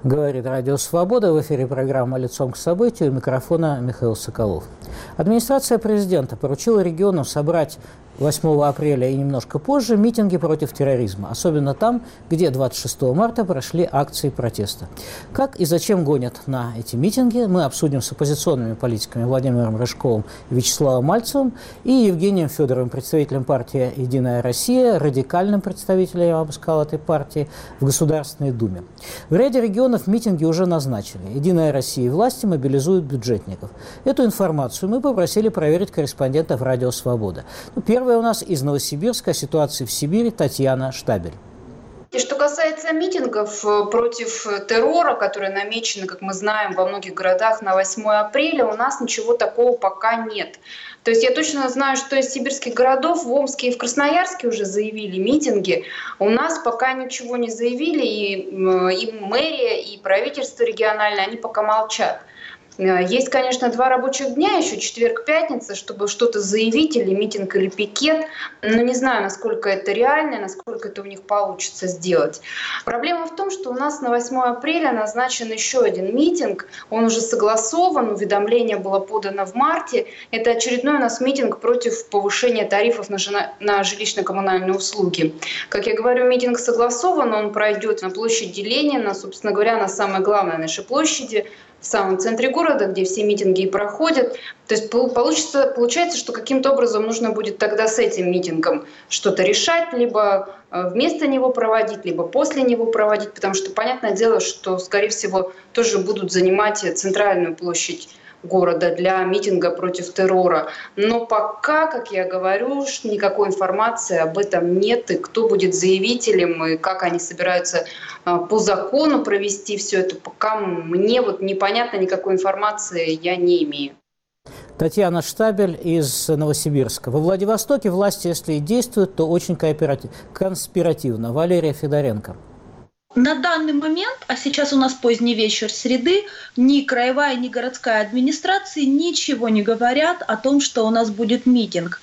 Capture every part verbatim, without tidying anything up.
Говорит Радио Свобода. В эфире программа «Лицом к событию». У микрофона Михаил Соколов. Администрация президента поручила регионам собрать восьмого апреля и немножко позже митинги против терроризма, особенно там, где двадцать шестого марта прошли акции протеста. Как и зачем гонят на эти митинги, мы обсудим с оппозиционными политиками Владимиром Рыжковым и Вячеславом Мальцевым и Евгением Федоровым, представителем партии «Единая Россия», радикальным представителем, я бы сказал, этой партии в Государственной Думе. В ряде регионов митинги уже назначили. «Единая Россия» и власти мобилизуют бюджетников. Эту информацию мы попросили проверить корреспондентов «Радио Свобода». Ну, Первая у нас из Новосибирска о ситуации в Сибири Татьяна Штабель. И что касается митингов против террора, которые намечены, как мы знаем, во многих городах на восьмое апреля, у нас ничего такого пока нет. То есть я точно знаю, что из сибирских городов в Омске и в Красноярске уже заявили митинги. У нас пока ничего не заявили, и, и мэрия, и правительство региональное, они пока молчат. Есть, конечно, два рабочих дня, еще четверг-пятница, чтобы что-то заявить, или митинг, или пикет. Но не знаю, насколько это реально, насколько это у них получится сделать. Проблема в том, что у нас на восьмое апреля назначен еще один митинг. Он уже согласован, уведомление было подано в марте. Это очередной у нас митинг против повышения тарифов на, на жилищно-коммунальные услуги. Как я говорю, митинг согласован, он пройдет на площади Ленина, собственно говоря, на самой главной нашей площади, в самом центре города, где все митинги и проходят. То есть получится, получается, что каким-то образом нужно будет тогда с этим митингом что-то решать, либо вместо него проводить, либо после него проводить, потому что понятное дело, что, скорее всего, тоже будут занимать центральную площадь города для митинга против террора. Но пока, как я говорю, никакой информации об этом нет, и кто будет заявителем, и как они собираются по закону провести все это, пока мне вот непонятно, никакой информации я не имею. Татьяна Штабель из Новосибирска. Во Владивостоке власти, если и действуют, то очень конспиративно. Валерия Федоренко. На данный момент, а сейчас у нас поздний вечер среды, ни краевая, ни городская администрации ничего не говорят о том, что у нас будет митинг.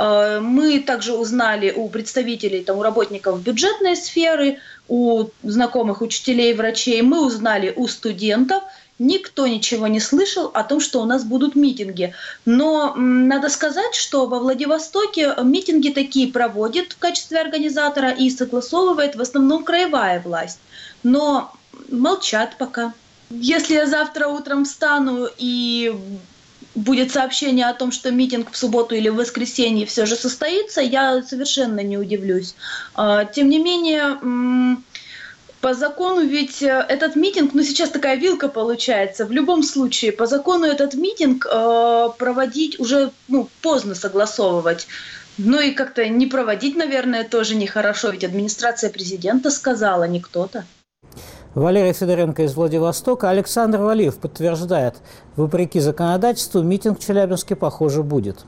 Мы также узнали у представителей, там, у работников бюджетной сферы, у знакомых учителей, врачей, мы узнали у студентов. Никто ничего не слышал о том, что у нас будут митинги. Но м, надо сказать, что во Владивостоке митинги такие проводит в качестве организатора и согласовывает в основном краевая власть. Но молчат пока. Если я завтра утром встану и будет сообщение о том, что митинг в субботу или в воскресенье все же состоится, я совершенно не удивлюсь. Тем не менее, по закону ведь этот митинг, ну сейчас такая вилка получается, в любом случае, по закону этот митинг э, проводить уже ну, поздно согласовывать. Ну и как-то не проводить, наверное, тоже нехорошо, ведь администрация президента сказала, не кто-то. Валерия Федоренко из Владивостока. Александр Валиев подтверждает, вопреки законодательству, митинг в Челябинске, похоже, будет.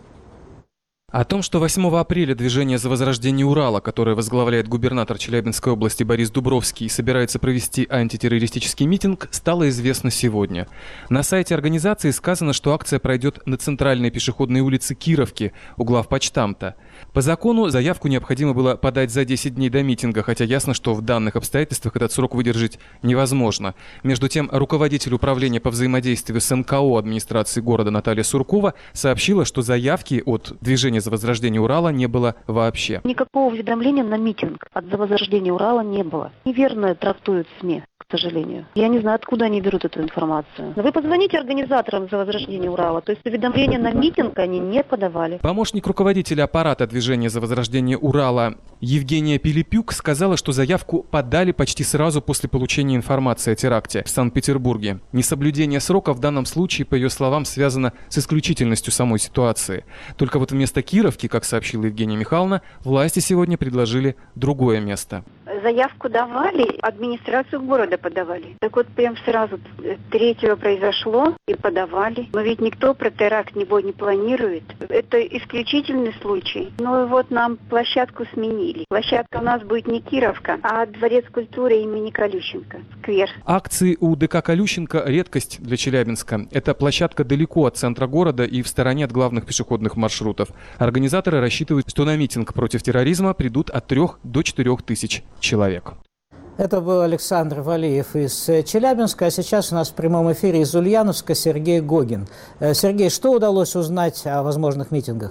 О том, что восьмого апреля движение «За возрождение Урала», которое возглавляет губернатор Челябинской области Борис Дубровский, собирается провести антитеррористический митинг, стало известно сегодня. На сайте организации сказано, что акция пройдет на центральной пешеходной улице Кировки, у главпочтамта. По закону заявку необходимо было подать за десять дней до митинга, хотя ясно, что в данных обстоятельствах этот срок выдержать невозможно. Между тем, руководитель управления по взаимодействию с эн ка о администрации города Наталья Суркова сообщила, что заявки от движения «За возрождение Урала» не было вообще. Никакого уведомления на митинг от «За возрождение Урала» не было. Неверно трактуют СМИ, к сожалению. Я не знаю, откуда они берут эту информацию. Но вы позвоните организаторам «За возрождение Урала», то есть уведомления на митинг они не подавали. Помощник руководителя аппарата движения «За возрождение Урала» Евгения Пилипюк сказала, что заявку подали почти сразу после получения информации о теракте в Санкт-Петербурге. Несоблюдение срока в данном случае, по ее словам, связано с исключительностью самой ситуации. Только вот вместо Кировки, как сообщила Евгения Михайловна, власти сегодня предложили другое место. Заявку давали, администрацию города подавали. Так вот, прям сразу третьего произошло и подавали. Но ведь никто про теракт не планирует. Это исключительный случай. Ну и вот нам площадку сменили. Площадка у нас будет не Кировка, а Дворец культуры имени Колющенко. Сквер. Акции у дэ ка Колющенко – редкость для Челябинска. Эта площадка далеко от центра города и в стороне от главных пешеходных маршрутов. Организаторы рассчитывают, что на митинг против терроризма придут от трех до четырех тысяч человек. Это был Александр Валиев из Челябинска, а сейчас у нас в прямом эфире из Ульяновска Сергей Гогин. Сергей, что удалось узнать о возможных митингах?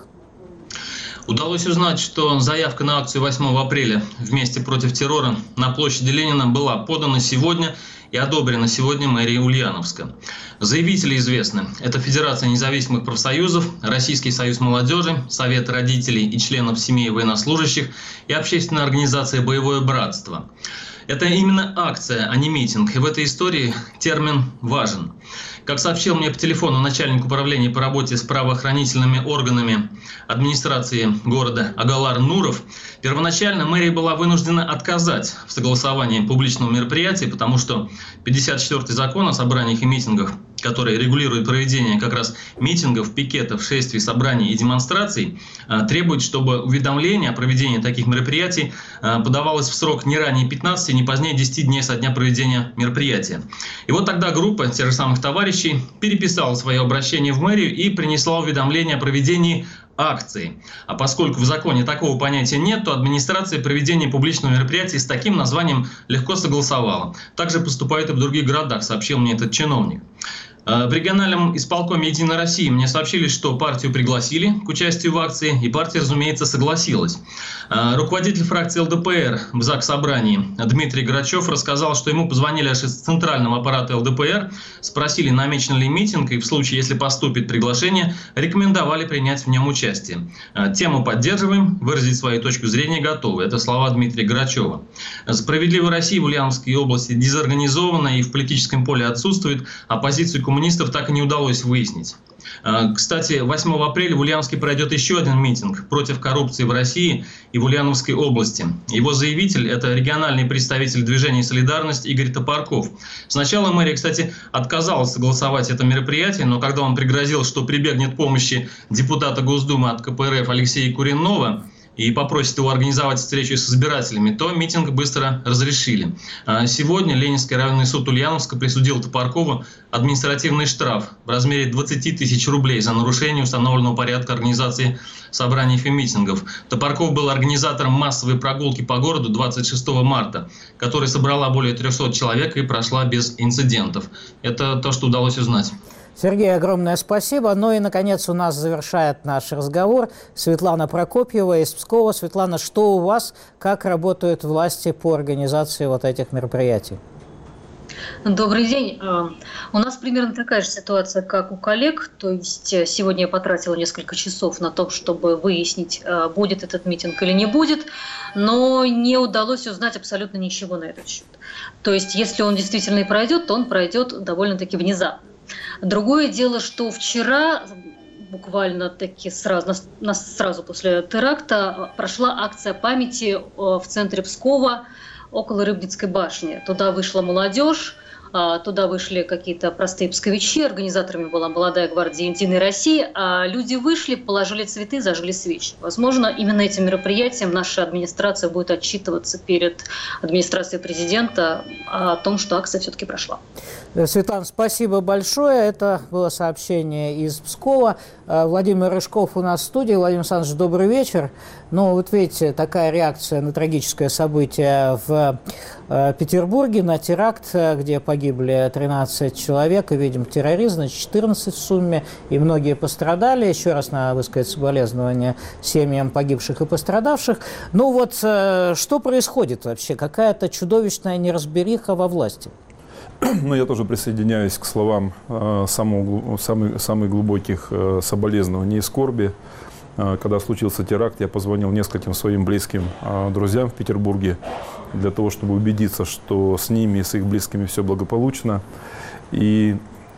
Удалось узнать, что заявка на акцию восьмого апреля «Вместе против террора» на площади Ленина была подана сегодня и одобрена сегодня мэрией Ульяновска. Заявители известны. Это Федерация независимых профсоюзов, Российский союз молодежи, Совет родителей и членов семей военнослужащих и общественная организация «Боевое братство». Это именно акция, а не митинг. И в этой истории термин важен. Как сообщил мне по телефону начальник управления по работе с правоохранительными органами администрации города Агалар Нуров, первоначально мэрия была вынуждена отказать в согласовании публичного мероприятия, потому что пятьдесят четвёртый закон о собраниях и митингах, который регулирует проведение как раз митингов, пикетов, шествий, собраний и демонстраций, требует, чтобы уведомление о проведении таких мероприятий подавалось в срок не ранее пятнадцати, не позднее десяти дней со дня проведения мероприятия. И вот тогда группа тех же самых товарищей переписала свое обращение в мэрию и принесла уведомление о проведении акции. А поскольку в законе такого понятия нет, то администрация проведения публичного мероприятия с таким названием легко согласовала. Также поступает и в других городах, сообщил мне этот чиновник. В региональном исполкоме «Единой России» мне сообщили, что партию пригласили к участию в акции, и партия, разумеется, согласилась. Руководитель фракции эл дэ пэ эр в Заксобрании Дмитрий Грачев рассказал, что ему позвонили аж из центрального аппарата эл дэ пэ эр, спросили, намечен ли митинг, и в случае, если поступит приглашение, рекомендовали принять в нем участие. Тему поддерживаем, выразить свою точку зрения готовы. Это слова Дмитрия Грачева. «Справедливая Россия» в Ульяновской области дезорганизована и в политическом поле отсутствует, а позицию коммунистов Коммунистов так и не удалось выяснить. Кстати, восьмого апреля в Ульяновске пройдет еще один митинг против коррупции в России и в Ульяновской области. Его заявитель – это региональный представитель движения «Солидарность» Игорь Топорков. Сначала мэрия, кстати, отказалась согласовать это мероприятие, но когда он пригрозил, что прибегнет к помощи депутата Госдумы от ка пэ эр эф Алексея Куренного и попросит его организовать встречу с избирателями, то митинг быстро разрешили. Сегодня Ленинский районный суд Ульяновска присудил Топоркову административный штраф в размере двадцати тысяч рублей за нарушение установленного порядка организации собраний и митингов. Топорков был организатором массовой прогулки по городу двадцать шестого марта, которая собрала более трёхсот человек и прошла без инцидентов. Это то, что удалось узнать. Сергей, огромное спасибо. Ну и, наконец, у нас завершает наш разговор Светлана Прокопьева из Пскова. Светлана, что у вас, как работают власти по организации вот этих мероприятий? Добрый день. У нас примерно такая же ситуация, как у коллег. То есть сегодня я потратила несколько часов на то, чтобы выяснить, будет этот митинг или не будет, но не удалось узнать абсолютно ничего на этот счет. То есть если он действительно и пройдет, то он пройдет довольно-таки внезапно. Другое дело, что вчера, буквально таки сразу, сразу после теракта, прошла акция памяти в центре Пскова около Рыбницкой башни. Туда вышла молодежь, туда вышли какие-то простые псковичи, организаторами была молодая гвардия «Единой России», а люди вышли, положили цветы, зажгли свечи. Возможно, именно этим мероприятием наша администрация будет отчитываться перед администрацией президента о том, что акция все-таки прошла. Светлана, спасибо большое. Это было сообщение из Пскова. Владимир Рыжков у нас в студии. Владимир Александрович, добрый вечер. Ну, вот видите, такая реакция на трагическое событие в Петербурге, на теракт, где погибли тринадцать человек, и, видим, терроризм, значит, четырнадцать в сумме, и многие пострадали. Еще раз надо высказать соболезнования семьям погибших и пострадавших. Ну вот, что происходит вообще? Какая-то чудовищная неразбериха во власти. Ну, я тоже присоединяюсь к словам э, самого, самых, самых глубоких э, соболезнований и скорби. Э, когда случился теракт, я позвонил нескольким своим близким э, друзьям в Петербурге для того, чтобы убедиться, что с ними и с их близкими все благополучно. И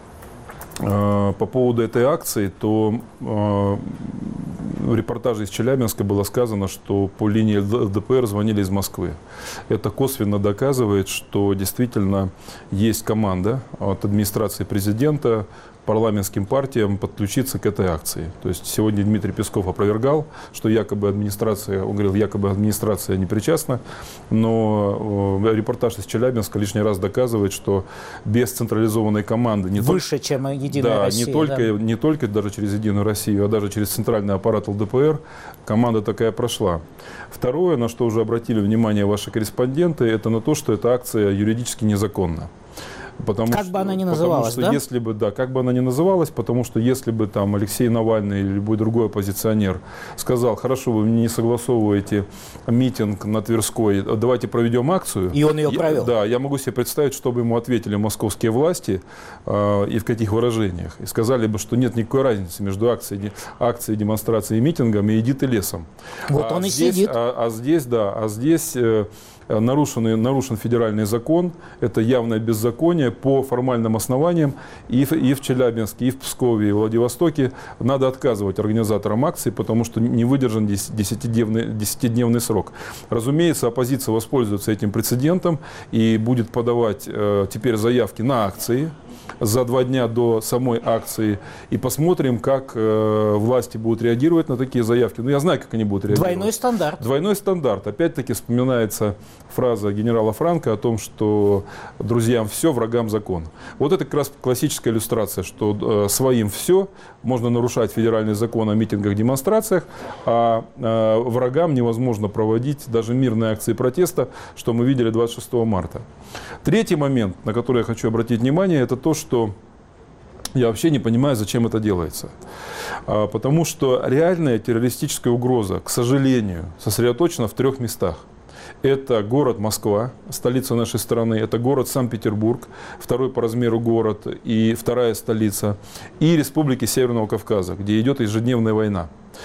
э, по поводу этой акции, то э, в репортаже из Челябинска было сказано, что по линии эл дэ пэ эр звонили из Москвы. Это косвенно доказывает, что действительно есть команда от администрации президента парламентским партиям подключиться к этой акции. То есть сегодня Дмитрий Песков опровергал, что якобы администрация, он говорил, якобы администрация не причастна, но репортаж из Челябинска лишний раз доказывает, что без централизованной команды... Не Выше, только, чем Единая да, Россия. Не только, да. не только даже через Единую Россию, а даже через центральный аппарат эл дэ пэ эр команда такая прошла. Второе, на что уже обратили внимание ваши корреспонденты, это на то, что эта акция юридически незаконна. Потому как что, бы она ни называлась, потому что да? Если бы, да, как бы она ни называлась, потому что если бы там Алексей Навальный или любой другой оппозиционер сказал, хорошо, вы мне не согласовываете митинг на Тверской, давайте проведем акцию. И он ее провел. Я, да, я могу себе представить, что бы ему ответили московские власти э, и в каких выражениях. И сказали бы, что нет никакой разницы между акцией, акцией демонстрацией и митингом, и иди ты лесом. Вот а он и здесь, сидит. А, а здесь, да, а здесь... Э, Нарушенный, нарушен федеральный закон, это явное беззаконие по формальным основаниям и в, и в Челябинске, и в Пскове, и в Владивостоке надо отказывать организаторам акции, потому что не выдержан десятидневный, десятидневный срок. Разумеется, оппозиция воспользуется этим прецедентом и будет подавать э, теперь заявки на акции за два дня до самой акции. И посмотрим, как э, власти будут реагировать на такие заявки. Ну, я знаю, как они будут реагировать. Двойной стандарт. Двойной стандарт. Опять-таки вспоминается фраза генерала Франко о том, что друзьям все, врагам закон. Вот это как раз классическая иллюстрация, что э, своим все, можно нарушать федеральный закон о митингах, демонстрациях, а э, врагам невозможно проводить даже мирные акции протеста, что мы видели двадцать шестого марта. Третий момент, на который я хочу обратить внимание, это то, что я вообще не понимаю, зачем это делается. А, потому что реальная террористическая угроза, к сожалению, сосредоточена в трех местах. Это город Москва, столица нашей страны, это город Санкт-Петербург, второй по размеру город и вторая столица, и республики Северного Кавказа, где идет ежедневная война.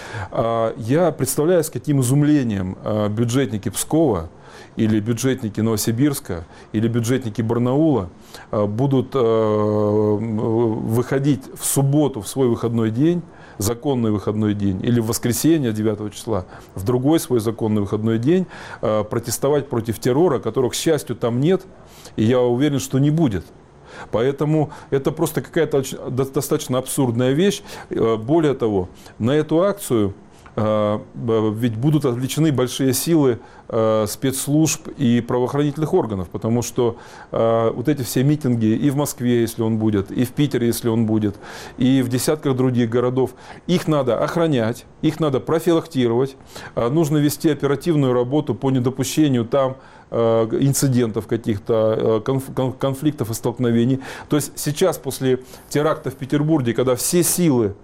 Я представляю, с каким изумлением бюджетники Пскова или бюджетники Новосибирска, или бюджетники Барнаула будут выходить в субботу, в свой выходной день, законный выходной день, или в воскресенье девятого числа, в другой свой законный выходной день, протестовать против террора, которого, к счастью, там нет, и я уверен, что не будет. Поэтому это просто какая-то достаточно абсурдная вещь. Более того, на эту акцию ведь будут отвлечены большие силы спецслужб и правоохранительных органов, потому что вот эти все митинги и в Москве, если он будет, и в Питере, если он будет, и в десятках других городов, их надо охранять, их надо профилактировать, нужно вести оперативную работу по недопущению там инцидентов каких-то, конфликтов и столкновений. То есть сейчас после теракта в Петербурге, когда все силы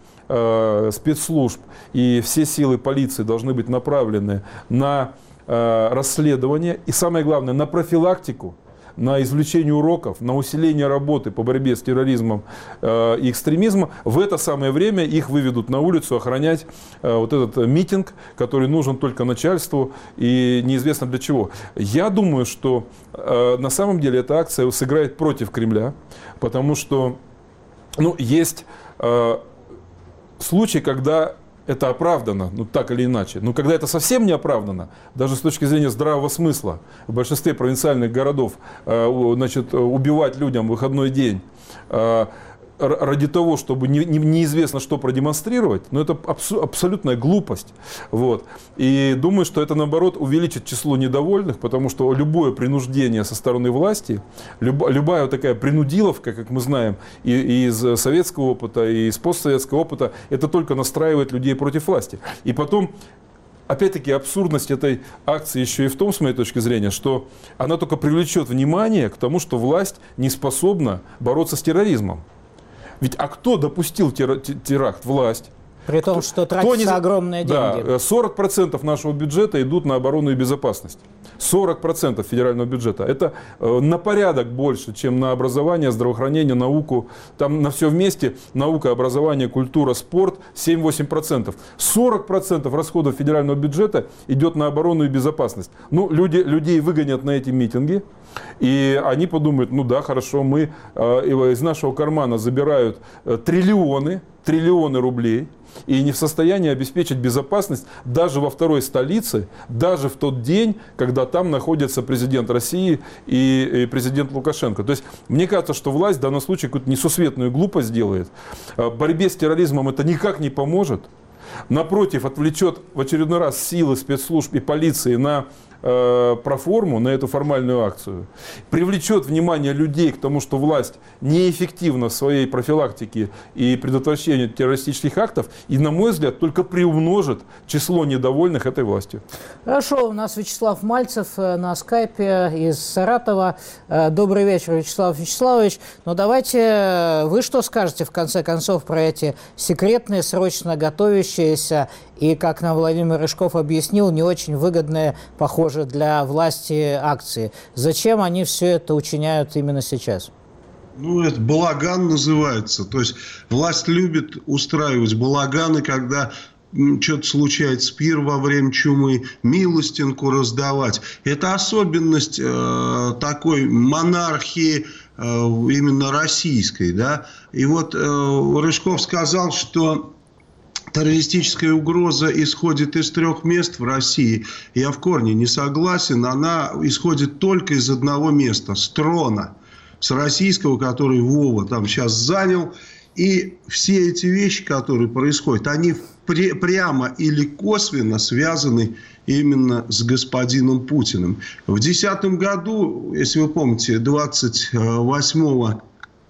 спецслужб и все силы полиции должны быть направлены на расследование и, самое главное, на профилактику, на извлечение уроков, на усиление работы по борьбе с терроризмом э, и экстремизмом, в это самое время их выведут на улицу охранять э, вот этот митинг, который нужен только начальству и неизвестно для чего. Я думаю, что э, на самом деле эта акция сыграет против Кремля, потому что ну, есть э, случаи, когда это оправдано, ну так или иначе. Но когда это совсем не оправдано, даже с точки зрения здравого смысла, в большинстве провинциальных городов э, значит, убивать людям в выходной день э, ради того, чтобы не, не, неизвестно что продемонстрировать, ну это абсу, абсолютная глупость. Вот. И думаю, что это наоборот увеличит число недовольных, потому что любое принуждение со стороны власти, люб, любая вот такая принудиловка, как мы знаем, и, и из советского опыта, и из постсоветского опыта, это только настраивает людей против власти. И потом, опять-таки, абсурдность этой акции еще и в том, с моей точки зрения, что она только привлечет внимание к тому, что власть не способна бороться с терроризмом. Ведь а кто допустил теракт? Власть. При том, что тратятся не... огромные деньги. Да, сорок процентов нашего бюджета идут на оборону и безопасность. сорок процентов федерального бюджета. Это на порядок больше, чем на образование, здравоохранение, науку. Там на все вместе наука, образование, культура, спорт семь-восемь процентов. сорок процентов расходов федерального бюджета идет на оборону и безопасность. Ну, люди, людей выгонят на эти митинги. И они подумают, ну да, хорошо, мы э, из нашего кармана забирают э, триллионы, триллионы рублей и не в состоянии обеспечить безопасность даже во второй столице, даже в тот день, когда там находится президент России и, и президент Лукашенко. То есть мне кажется, что власть в данном случае какую-то несусветную глупость делает. В борьбе с терроризмом это никак не поможет. Напротив, отвлечет в очередной раз силы спецслужб и полиции на э, проформу, на эту формальную акцию. Привлечет внимание людей к тому, что власть неэффективна в своей профилактике и предотвращении террористических актов. И, на мой взгляд, только приумножит число недовольных этой властью. Хорошо, у нас Вячеслав Мальцев на скайпе из Саратова. Добрый вечер, Вячеслав Вячеславович. Но давайте вы что скажете, в конце концов, про эти секретные, срочно готовящиеся и, как нам Владимир Рыжков объяснил, не очень выгодные, похоже, для власти акции. Зачем они все это учиняют именно сейчас? Ну, это балаган называется. То есть власть любит устраивать балаганы, когда что-то случается, пир во время чумы, милостинку раздавать. Это особенность э, такой монархии э, именно российской. Да? И вот э, Рыжков сказал, что террористическая угроза исходит из трех мест в России. Я в корне не согласен. Она исходит только из одного места – с трона. С российского, который Вова там сейчас занял. И все эти вещи, которые происходят, они пре- прямо или косвенно связаны именно с господином Путиным. В две тысячи десятом году, если вы помните, двадцать восьмого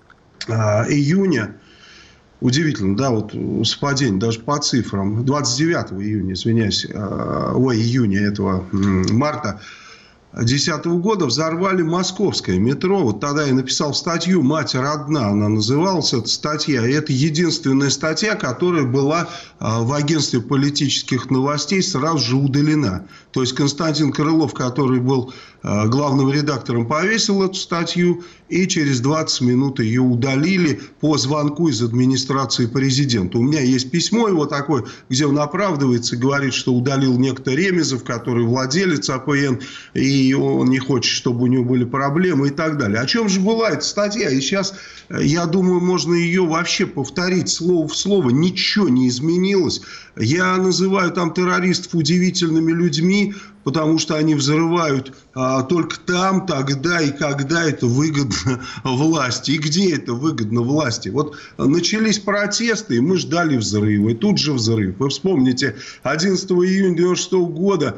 июня, удивительно, да, вот совпадение даже по цифрам. двадцать девятого июня, извиняюсь, ой, июня этого марта две тысячи десятого года взорвали московское метро. Вот тогда я написал статью «Мать родна», она называлась, эта статья. И это единственная статья, которая была в агентстве политических новостей сразу же удалена. То есть Константин Крылов, который был главным редактором, повесил эту статью, и через двадцать минут ее удалили по звонку из администрации президента. У меня есть письмо его такое, где он оправдывается и говорит, что удалил некто Ремезов, который владелец АПН, и он не хочет, чтобы у него были проблемы и так далее. О чем же была эта статья? И сейчас, я думаю, можно ее вообще повторить слово в слово. Ничего не изменилось. Я называю там террористов удивительными людьми, потому что они взрывают а, только там, тогда и когда это выгодно власти. И где это выгодно власти? Вот начались протесты, и мы ждали взрыва. И тут же взрыв. Вы вспомните, одиннадцатого июня девяносто шестого года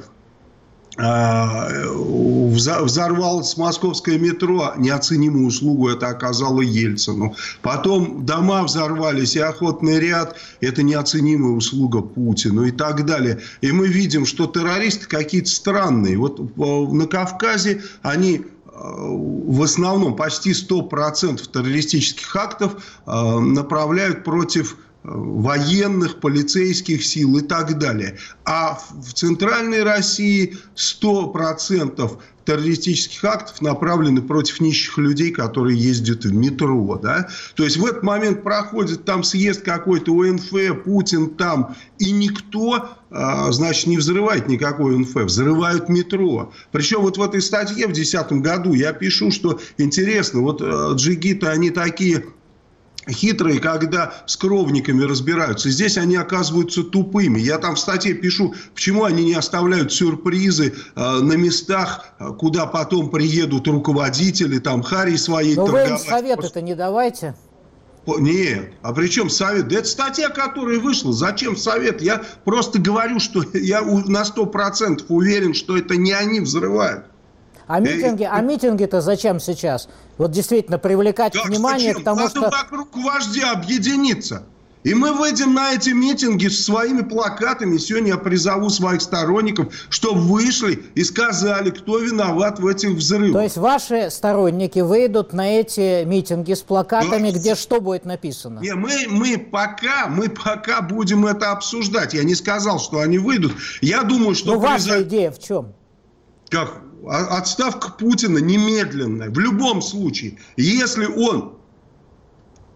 взорвалось московское метро, неоценимую услугу это оказало Ельцину. Потом дома взорвались, и охотный ряд, это неоценимая услуга Путину и так далее. И мы видим, что террористы какие-то странные. Вот на Кавказе они в основном почти сто процентов террористических актов направляют против военных, полицейских сил и так далее. А в Центральной России сто процентов террористических актов направлены против нищих людей, которые ездят в метро. Да? То есть в этот момент проходит там съезд какой-то ОНФ, Путин там, и никто, значит, не взрывает никакой ОНФ, взрывают метро. Причем вот в этой статье в две тысячи десятом году я пишу, что интересно, вот джигиты, они такие хитрые, когда с кровниками разбираются. Здесь они оказываются тупыми. Я там в статье пишу, почему они не оставляют сюрпризы э, на местах, куда потом приедут руководители, там, Харри своей торговать. Но вы им советы-то не давайте. Нет. А при чем совет? Да это статья, которая вышла. Зачем совет? Я просто говорю, что я на сто процентов уверен, что это не они взрывают. А митинги, а митинги-то зачем сейчас? Вот действительно привлекать как внимание зачем? к тому, Надо что... вокруг вождя объединиться. И мы выйдем на эти митинги со своими плакатами. Сегодня я призову своих сторонников, чтобы вышли и сказали, кто виноват в этих взрывах. То есть ваши сторонники выйдут на эти митинги с плакатами, да, где что будет написано? Не, мы, мы, пока, мы пока будем это обсуждать. Я не сказал, что они выйдут. Я думаю, что... Ну, ваша призов... идея в чем? Как? Отставка Путина немедленная. В любом случае. Если он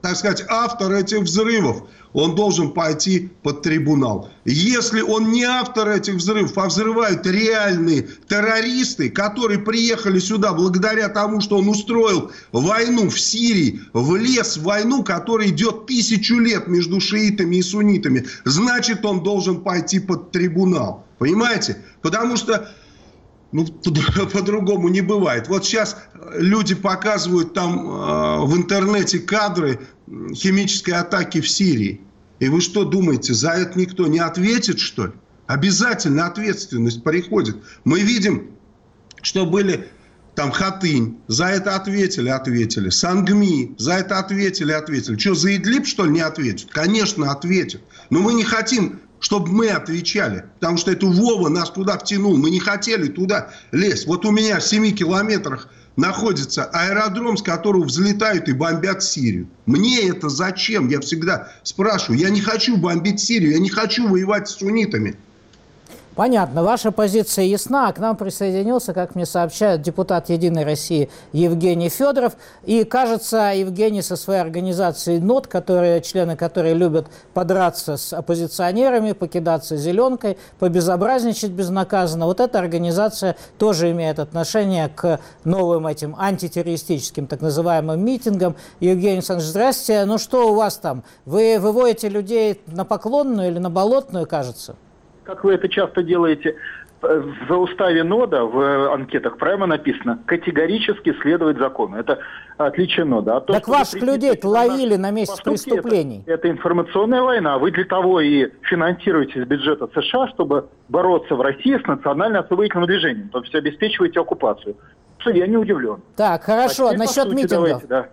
так сказать, автор этих взрывов, он должен пойти под трибунал. Если он не автор этих взрывов, а взрывают реальные террористы, которые приехали сюда благодаря тому, что он устроил войну в Сирии, влез в войну, которая идет тысячу лет между шиитами и суннитами, значит, он должен пойти под трибунал. Понимаете? Потому что ну, по-другому не бывает. Вот сейчас люди показывают там э, в интернете кадры химической атаки в Сирии. И вы что думаете, за это никто не ответит, что ли? Обязательно ответственность приходит. Мы видим, что были там Хатынь, за это ответили, ответили. Сангми, за это ответили, ответили. Что, за Идлиб, что ли, не ответят? Конечно, ответят. Но мы не хотим, чтобы мы отвечали. Потому что это Вова нас туда втянул. Мы не хотели туда лезть. Вот у меня в семи километрах находится аэродром, с которого взлетают и бомбят Сирию. Мне это зачем? Я всегда спрашиваю. Я не хочу бомбить Сирию. Я не хочу воевать с суннитами. Понятно, ваша позиция ясна. К нам присоединился, как мне сообщают, депутат «Единой России» Евгений Федоров. И, кажется, Евгений со своей организацией НОТ, которые, члены которой любят подраться с оппозиционерами, покидаться зеленкой, побезобразничать безнаказанно, вот эта организация тоже имеет отношение к новым этим антитеррористическим так называемым митингам. Евгений Александрович, здрасте. Ну что у вас там? Вы выводите людей на Поклонную или на Болотную, кажется? Как вы это часто делаете, в уставе НОДА в анкетах прямо написано «категорически следовать закону». Это отличие НОДА. А то, так ваших людей ловили на месте преступлений. Это, это информационная война. Вы для того и финансируете из бюджета США, чтобы бороться в России с национально-освободительным движением. То есть обеспечиваете оккупацию. Что я не удивлен. Так, хорошо. А насчет митингов. Давайте, да.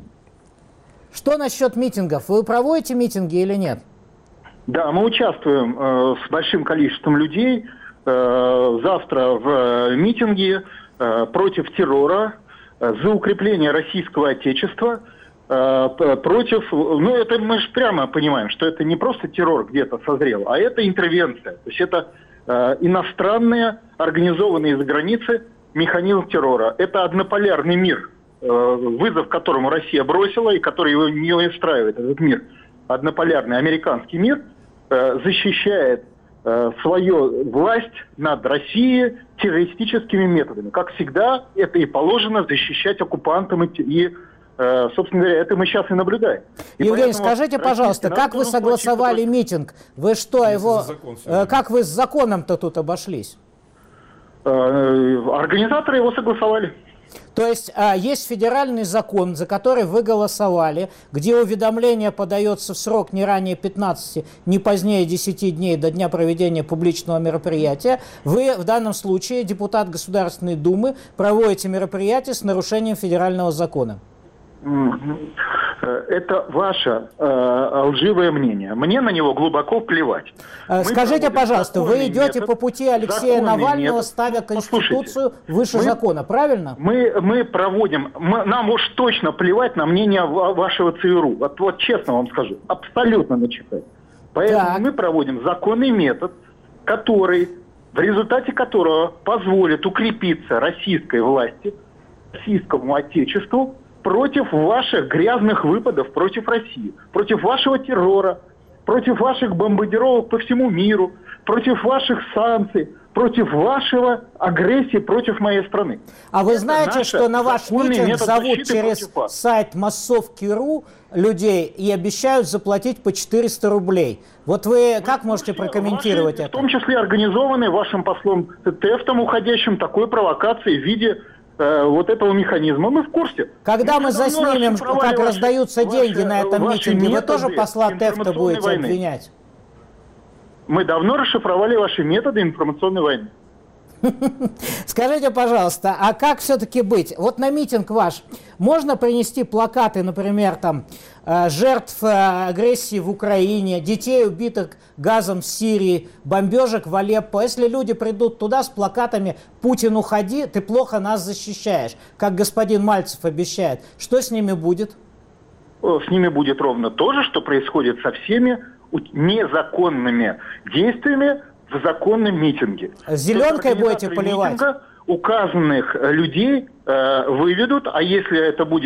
Что насчет митингов? Вы проводите митинги или нет? Да, мы участвуем э, с большим количеством людей э, завтра в э, митинге э, против террора, э, за укрепление российского отечества, э, против... Ну, это мы же прямо понимаем, что это не просто террор где-то созрел, а это интервенция. То есть это э, иностранные, организованные из-за границы механизм террора. Это однополярный мир, э, вызов которому Россия бросила и который его не устраивает, этот мир. Однополярный американский мир э, защищает э, свою власть над Россией террористическими методами. Как всегда, это и положено защищать оккупантам и, и э, собственно говоря, это мы сейчас и наблюдаем. И Евгений, скажите, пожалуйста, как вы согласовали митинг? Вы что, его... Э, как вы с законом-то тут обошлись? Э, организаторы его согласовали. То есть а, есть федеральный закон, за который вы голосовали, где уведомление подается в срок не ранее пятнадцати, не позднее десяти дней до дня проведения публичного мероприятия. Вы в данном случае, депутат Государственной Думы, проводите мероприятие с нарушением федерального закона. Это ваше э, лживое мнение. Мне на него глубоко плевать. Скажите, пожалуйста, вы идете метод, по пути Алексея Навального, метод. ставя Конституцию Послушайте, выше мы, закона, правильно? Мы, мы проводим, мы, нам уж точно плевать на мнение вашего ЦРУ. Вот, вот честно вам скажу, абсолютно начитать. Поэтому так. мы проводим законный метод, который, в результате которого позволит укрепиться российской власти, российскому отечеству, против ваших грязных выпадов против России, против вашего террора, против ваших бомбардировок по всему миру, против ваших санкций, против вашего агрессии против моей страны. А вы Это знаете, что на ваш митинг зовут через сайт массовки точка ру людей и обещают заплатить по четыреста рублей. Вот вы как можете прокомментировать ваши, это? В том числе организованные вашим послом Тефтом уходящим такой провокации в виде вот этого механизма. Мы в курсе. Когда мы, мы заснимем, как ваши, раздаются деньги ваши, на этом митинге, вы тоже посла Тефта будете войны. обвинять? Мы давно расшифровали ваши методы информационной войны. Скажите, пожалуйста, а как все-таки быть? Вот на митинг ваш можно принести плакаты, например, там, жертв агрессии в Украине, детей, убитых газом в Сирии, бомбежек в Алеппо. Если люди придут туда с плакатами «Путин, уходи, ты плохо нас защищаешь», как господин Мальцев обещает, что с ними будет? С ними будет ровно то же, что происходит со всеми незаконными действиями в законном митинге. Зеленкой будете поливать? Указанных людей э, выведут, а если это будет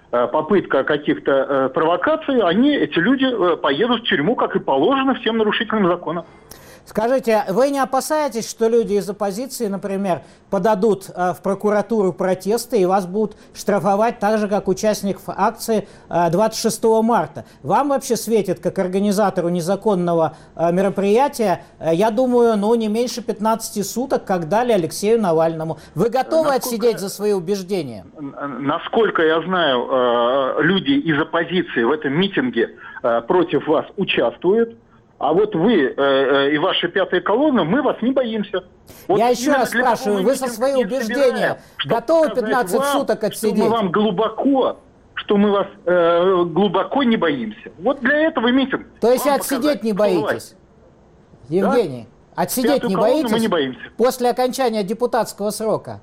попытка каких-то провокаций, они, эти люди, поедут в тюрьму, как и положено всем нарушителям закона. Скажите, вы не опасаетесь, что люди из оппозиции, например, подадут э, в прокуратуру протесты и вас будут штрафовать так же, как участников акции э, двадцать шестого марта? Вам вообще светит, как организатору незаконного э, мероприятия, э, я думаю, ну, не меньше пятнадцати суток, как дали Алексею Навальному. Вы готовы насколько, отсидеть за свои убеждения? Насколько я знаю, э, люди из оппозиции в этом митинге э, против вас участвуют. А вот вы э, э, и ваша пятая колонна, мы вас не боимся. Вот я еще раз спрашиваю, вы со свои убеждения готовы пятнадцать вам, суток отсидеть? Что мы вам глубоко, что мы вас э, глубоко не боимся. Вот для этого митинг. То есть отсидеть не боитесь? Евгений, да? Отсидеть пятую не боитесь? Мы не боимся. После окончания депутатского срока?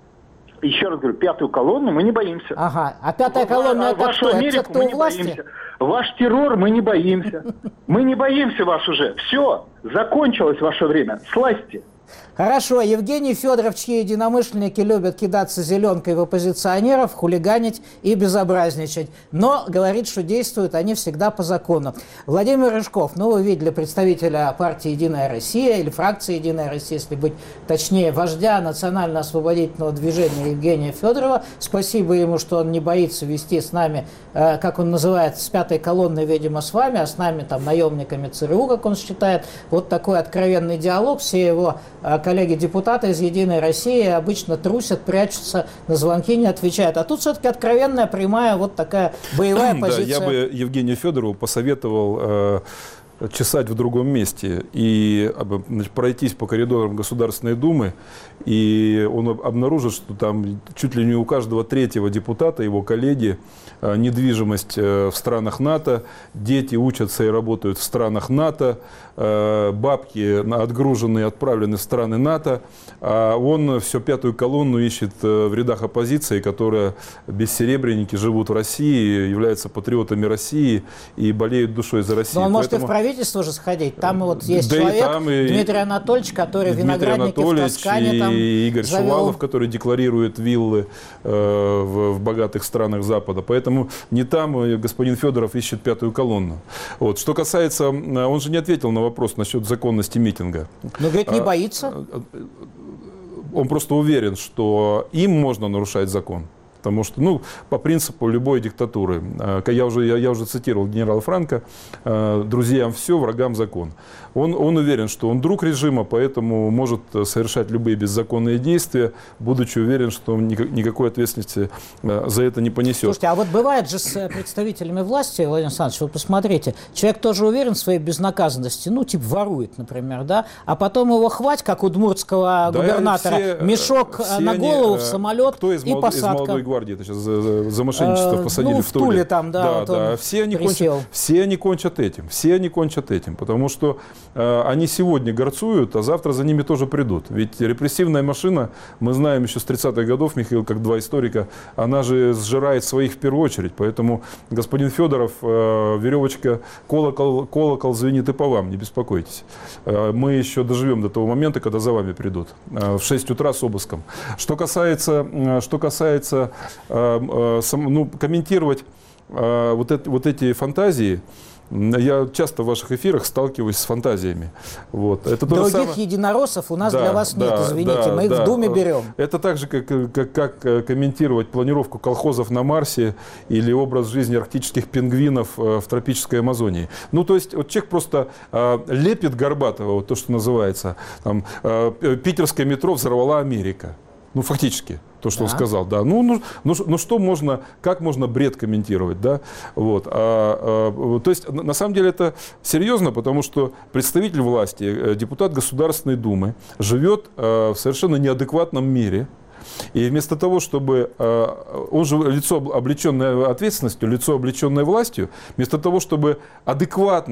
Еще раз говорю, пятую колонну мы не боимся. Ага, а пятая колонна а, это вашу кто? Америку Это кто мы у не власти? Боимся. Ваш террор мы не боимся. Мы не боимся вас уже. Все, закончилось ваше время. Слазьте. Хорошо, Евгений Федоров, чьи единомышленники любят кидаться зеленкой в оппозиционеров, хулиганить и безобразничать. Но говорит, что действуют они всегда по закону. Владимир Рыжков, ну вы видели представителя партии «Единая Россия» или фракции «Единая Россия», если быть точнее, вождя национально-освободительного движения Евгения Федорова. Спасибо ему, что он не боится вести с нами, э, как он называет, с пятой колонной, видимо, с вами, а с нами там наемниками ЦРУ, как он считает. Вот такой откровенный диалог. Все его э, коллеги-депутаты из «Единой России» обычно трусят, прячутся, на звонки не отвечают. А тут все-таки откровенная, прямая, вот такая боевая позиция. Да, я бы Евгению Федорову посоветовал э, чесать в другом месте и значит, пройтись по коридорам Государственной Думы, и он обнаружит, что там чуть ли не у каждого третьего депутата, его коллеги, недвижимость в странах НАТО, дети учатся и работают в странах НАТО, бабки отгруженные, отправлены в страны НАТО, а он всю пятую колонну ищет в рядах оппозиции, которая бессеребренники живут в России, являются патриотами России и болеют душой за Россию. Но он может Поэтому... и в правительство же сходить. Там вот есть да человек, и там, и... Дмитрий Анатольевич, который Дмитрий виноградники Анатольевич, в Тоскане там и Игорь завел. Шувалов, который декларирует виллы э, в, в богатых странах Запада. Поэтому не там господин Федоров ищет пятую колонну. Вот. Что касается... Он же не ответил на вопрос насчет законности митинга. Но, говорит, не боится. Он просто уверен, что им можно нарушать закон. Потому что, ну, по принципу любой диктатуры, я уже, я, я уже цитировал генерала Франко, друзьям все, врагам закон. Он, он уверен, что он друг режима, поэтому может совершать любые беззаконные действия, будучи уверен, что он никакой ответственности за это не понесет. Слушайте, а вот бывает же с представителями власти, Владимир Александрович, вы посмотрите, человек тоже уверен в своей безнаказанности, ну, типа ворует, например, да, а потом его хватит, как у удмуртского да, губернатора, все, мешок все на голову они, в самолет кто из и мол, посадка. Из молодой гвардии это сейчас за, за мошенничество посадили ну, в Туле. в Туле там, да, да, вот да. Все, они кончат, все они кончат этим, все они кончат этим, потому что э, они сегодня горцуют, а завтра за ними тоже придут. Ведь репрессивная машина, мы знаем еще с тридцатых годов, Михаил, как два историка, она же сжирает своих в первую очередь, поэтому господин Федоров, э, веревочка, колокол, колокол звенит и по вам, не беспокойтесь. Э, мы еще доживем до того момента, когда за вами придут, э, в шесть утра с обыском. Что касается, э, что касается э, э, сам, ну, комментировать э, вот, это, вот эти фантазии, я часто в ваших эфирах сталкиваюсь с фантазиями. Вот. Это Других самое... единороссов у нас да, для вас да, нет, извините, да, мы их да. в Думе берем. Это так же, как, как, как комментировать планировку колхозов на Марсе или образ жизни арктических пингвинов в тропической Амазонии. Ну, то есть, вот человек просто э, лепит Горбатова, вот то, что называется, там, э, питерское метро взорвала Америка. Ну, фактически, то, что да. он сказал, да. Ну, ну, ну, ну, что можно, как можно бред комментировать, да? Вот. А, а, то есть, на самом деле, это серьезно, потому что представитель власти, депутат Государственной Думы, живет а, в совершенно неадекватном мире. И вместо того, чтобы, он же лицо, облеченное ответственностью, лицо, облеченное властью, вместо того, чтобы адекватно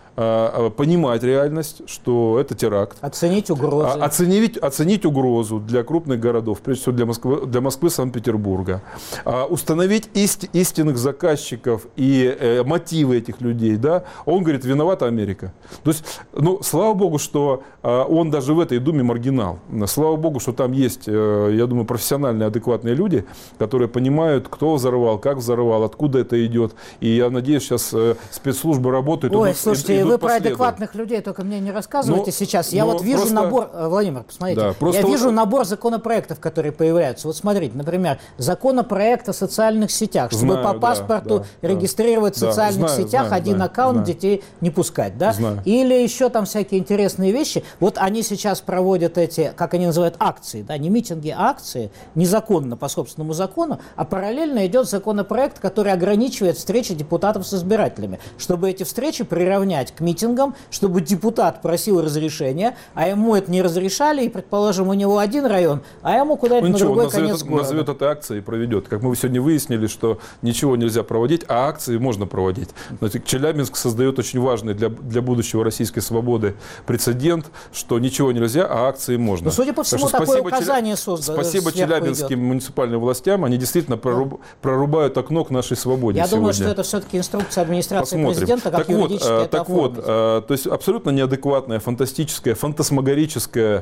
понимать реальность, что это теракт. Оценить угрозу. Оценить, оценить угрозу для крупных городов, прежде всего для Москвы, для Москвы Санкт-Петербурга. Установить ист, истинных заказчиков и э, мотивы этих людей. Да? Он говорит, виновата Америка. То есть, ну, слава богу, что э, он даже в этой думе маргинал. Слава богу, что там есть, э, я думаю, профессиональные, адекватные люди, которые понимают, кто взорвал, как взорвал, откуда это идет. И я надеюсь, сейчас э, спецслужбы работают. Ой, идут, слушайте, идут вы про адекватных людей только мне не рассказывайте но, сейчас. Я вот вижу просто... набор, Владимир, посмотрите, да, просто... я вижу набор законопроектов, которые появляются. Вот смотрите, например, законопроект о социальных сетях, чтобы знаю, по паспорту да, регистрировать да, в социальных знаю, сетях знаю, один знаю, аккаунт, знаю. детей не пускать, да? Знаю. Или еще там всякие интересные вещи. Вот они сейчас проводят эти, как они называют, акции, да, не митинги, а акции, незаконно по собственному закону, а параллельно идет законопроект, который ограничивает встречи депутатов с избирателями, чтобы эти встречи приравнять к митингам, чтобы депутат просил разрешения, а ему это не разрешали, и, предположим, у него один район, а ему куда-нибудь ну, на другой назовет, конец города. Назовет это акцией и проведет. Как мы сегодня выяснили, что ничего нельзя проводить, а акции можно проводить. Значит, Челябинск создает очень важный для, для будущего российской свободы прецедент, что ничего нельзя, а акции можно. Но, судя по всему, так такое указание Челя... создано. Спасибо челябинским идет. муниципальным властям, они действительно проруб... прорубают окно к нашей свободе. Я сегодня. думаю, что это все-таки инструкция администрации Посмотрим. президента, как так юридически вот, это так оформить. вот, то есть абсолютно неадекватная, фантастическая, фантасмагорическая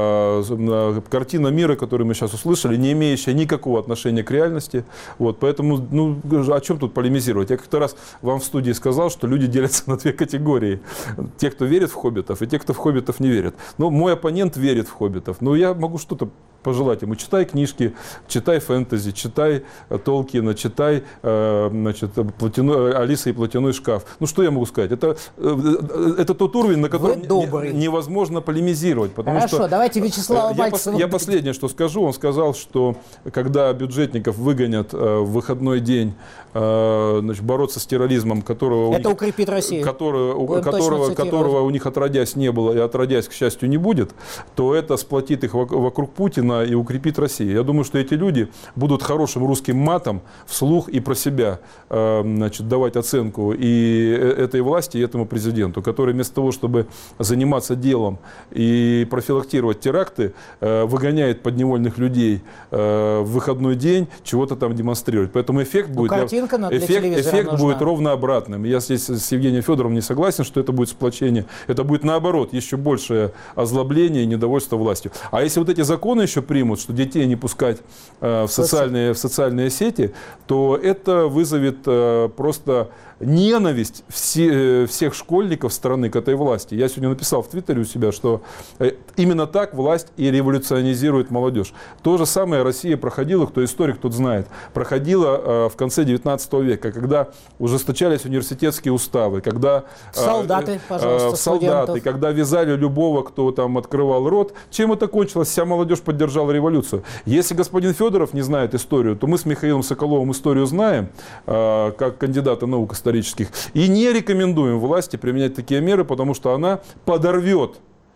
э, картина мира, которую мы сейчас услышали, не имеющая никакого отношения к реальности. Вот, поэтому, ну, о чем тут полемизировать? Я как-то раз вам в студии сказал, что люди делятся на две категории. Те, кто верит в хоббитов, и те, кто в хоббитов не верит. Но мой оппонент верит в хоббитов. Но я могу что-то пожелать ему. Читай книжки, читай фэнтези, читай Толкина, читай э, значит, платяной, Алиса и платяной шкаф. Ну, что я могу сказать? Это, э, это тот уровень, на котором не, невозможно полемизировать. Потому Хорошо, что, давайте Вячеслава я, Мальцева. Я последнее, что скажу. Он сказал, что когда бюджетников выгонят э, в выходной день э, значит, бороться с терроризмом, которого, это у них, укрепит Россию. Которого, которого, которого у них отродясь не было и отродясь, к счастью, не будет, то это сплотит их вокруг Путина и укрепит Россию. Я думаю, что эти люди будут хорошим русским матом вслух и про себя э, значит, давать оценку и этой власти, и этому президенту, который вместо того, чтобы заниматься делом и профилактировать теракты, э, выгоняет подневольных людей э, в выходной день, чего-то там демонстрирует. Поэтому эффект, ну, будет, картинка для эффект, эффект нужна. будет ровно обратным. Я здесь с Евгением Федоровым не согласен, что это будет сплочение. Это будет наоборот, еще большее озлобление и недовольство властью. А если вот эти законы еще примут, что детей не пускать э, в, социальные, в социальные сети, то это вызовет э, просто ненависть все, всех школьников страны к этой власти. Я сегодня написал в Твиттере у себя, что именно так власть и революционизирует молодежь. То же самое Россия проходила, кто историк, тот знает, проходила э, в конце девятнадцатого века, когда ужесточались университетские уставы, когда э, солдаты, пожалуйста, э, солдаты, когда вязали любого, кто там открывал рот. Чем это кончилось? Вся молодежь поддержала революцию. Если господин Федоров не знает историю, то мы с Михаилом Соколовым историю знаем, э, как кандидаты наук исторических, и не рекомендуем власти применять такие меры, потому что она подорвет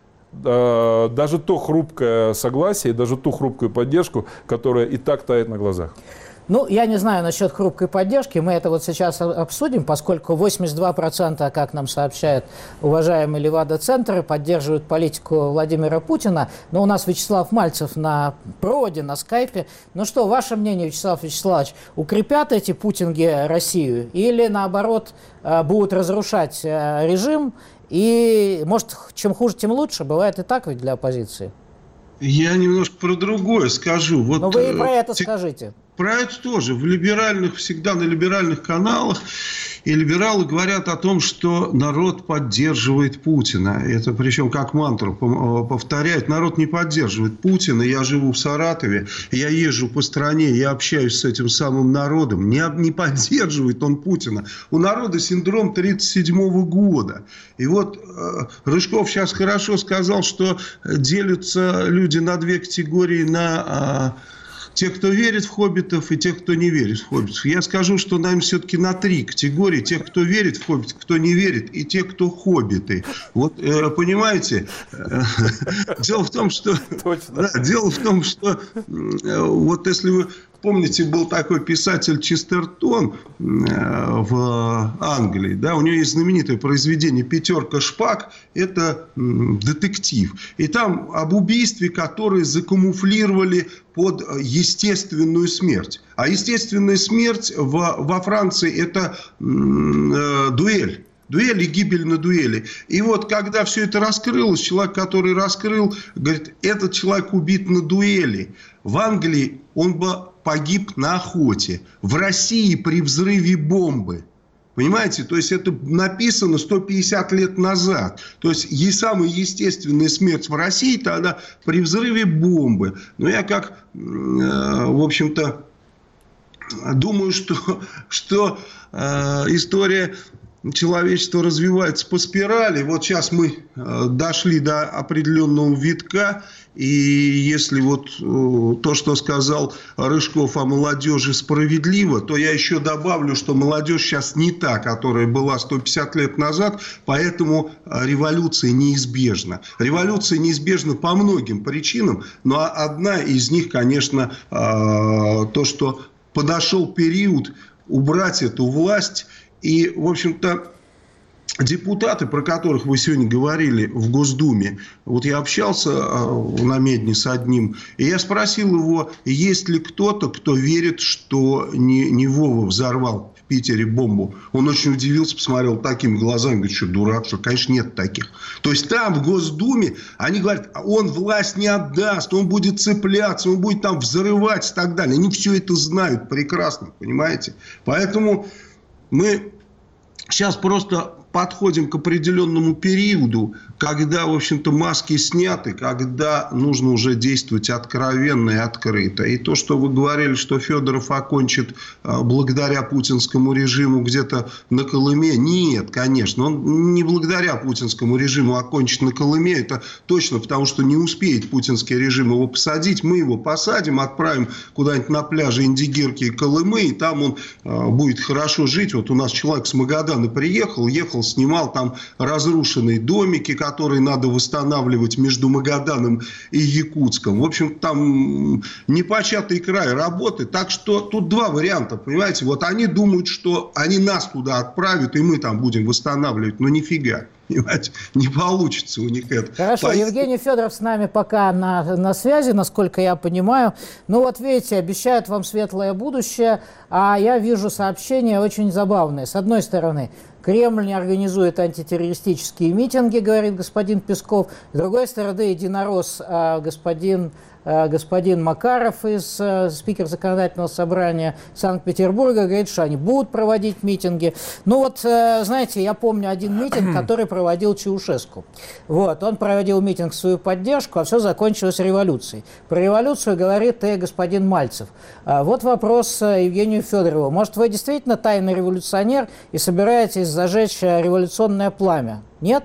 э, даже то хрупкое согласие, даже ту хрупкую поддержку, которая и так тает на глазах. Ну, я не знаю насчет хрупкой поддержки, мы это вот сейчас обсудим, поскольку восемьдесят два процента, как нам сообщает уважаемый Левада-центр, поддерживают политику Владимира Путина. Но у нас Вячеслав Мальцев на проводе, на скайпе. Ну что, ваше мнение, Вячеслав Вячеславович, укрепят эти путинги Россию или, наоборот, будут разрушать режим? И, может, чем хуже, тем лучше? Бывает и так ведь для оппозиции. Я немножко про другое скажу. Вот, Но вы и про это скажите. Про это тоже. В либеральных, всегда на либеральных каналах и либералы говорят о том, что народ поддерживает Путина. Это причем как мантру повторяют. Народ не поддерживает Путина. Я живу в Саратове, я езжу по стране, я общаюсь с этим самым народом. Не, не поддерживает он Путина. У народа синдром тридцать седьмого года. И вот э, Рыжков сейчас хорошо сказал, что делятся люди на две категории, на... Э, те, кто верит в хоббитов, и те, кто не верит в хоббитов. Я скажу, что, наверное, все-таки на три категории. Тех, кто верит в хоббитов, кто не верит, и те, кто хоббиты. Вот, э, понимаете, дело в том, что... Да, дело в том, что э, вот если вы помните, был такой писатель Честертон в Англии, да, у него есть знаменитое произведение «Пятерка шпаг», это детектив. И там об убийстве, которые закамуфлировали под естественную смерть. А естественная смерть в, во Франции – это э, дуэль. Дуэли, гибель на дуэли. И вот, когда все это раскрылось, человек, который раскрыл, говорит, этот человек убит на дуэли. В Англии он бы погиб на охоте. В России при взрыве бомбы. Понимаете? То есть, это написано сто пятьдесят лет назад. То есть, и самая естественная смерть в России тогда при взрыве бомбы. Но я как, э, в общем-то, думаю, что, что э, история... человечество развивается по спирали. Вот сейчас мы э, дошли до определенного витка. И если вот э, то, что сказал Рыжков о молодежи, справедливо, то я еще добавлю, что молодежь сейчас не та, которая была сто пятьдесят лет назад. Поэтому революция неизбежна. Революция неизбежна по многим причинам. Но одна из них, конечно, э, то, что подошел период убрать эту власть. И, в общем-то, депутаты, про которых вы сегодня говорили в Госдуме, вот я общался на Медне с одним, и я спросил его, есть ли кто-то, кто верит, что не, не Вова взорвал в Питере бомбу. Он очень удивился, посмотрел такими глазами, говорит, что дурак, что, конечно, нет таких. То есть там, в Госдуме, они говорят, он власть не отдаст, он будет цепляться, он будет там взрывать и так далее. Они все это знают прекрасно, понимаете? Поэтому... мы сейчас просто подходим к определенному периоду, когда, в общем-то, маски сняты, когда нужно уже действовать откровенно и открыто. И то, что вы говорили, что Федоров окончит а, благодаря путинскому режиму где-то на Колыме, нет, конечно, он не благодаря путинскому режиму окончит на Колыме, это точно, потому что не успеет путинский режим его посадить, мы его посадим, отправим куда-нибудь на пляже Индигирки и Колымы, и там он а, будет хорошо жить. Вот у нас человек с Магадана приехал, ехал, снимал там разрушенные домики, которые надо восстанавливать между Магаданом и Якутском. В общем, там непочатый край работы. Так что тут два варианта, понимаете. Вот они думают, что они нас туда отправят, и мы там будем восстанавливать. Но нифига. Понимаете, не получится у них это. Хорошо, Поэтому... Евгений Федоров с нами пока на, на связи, насколько я понимаю. Ну вот видите, обещают вам светлое будущее, а я вижу сообщения очень забавные. С одной стороны, Кремль не организует антитеррористические митинги, говорит господин Песков. С другой стороны, единорос господин... господин Макаров, из, э, спикер законодательного собрания Санкт-Петербурга, говорит, что они будут проводить митинги. Ну вот, э, знаете, я помню один митинг, который проводил Чаушеску. Вот, он проводил митинг в свою поддержку, а все закончилось революцией. Про революцию говорит и господин Мальцев. А вот вопрос Евгению Федорову. Может, вы действительно тайный революционер и собираетесь зажечь революционное пламя? Нет?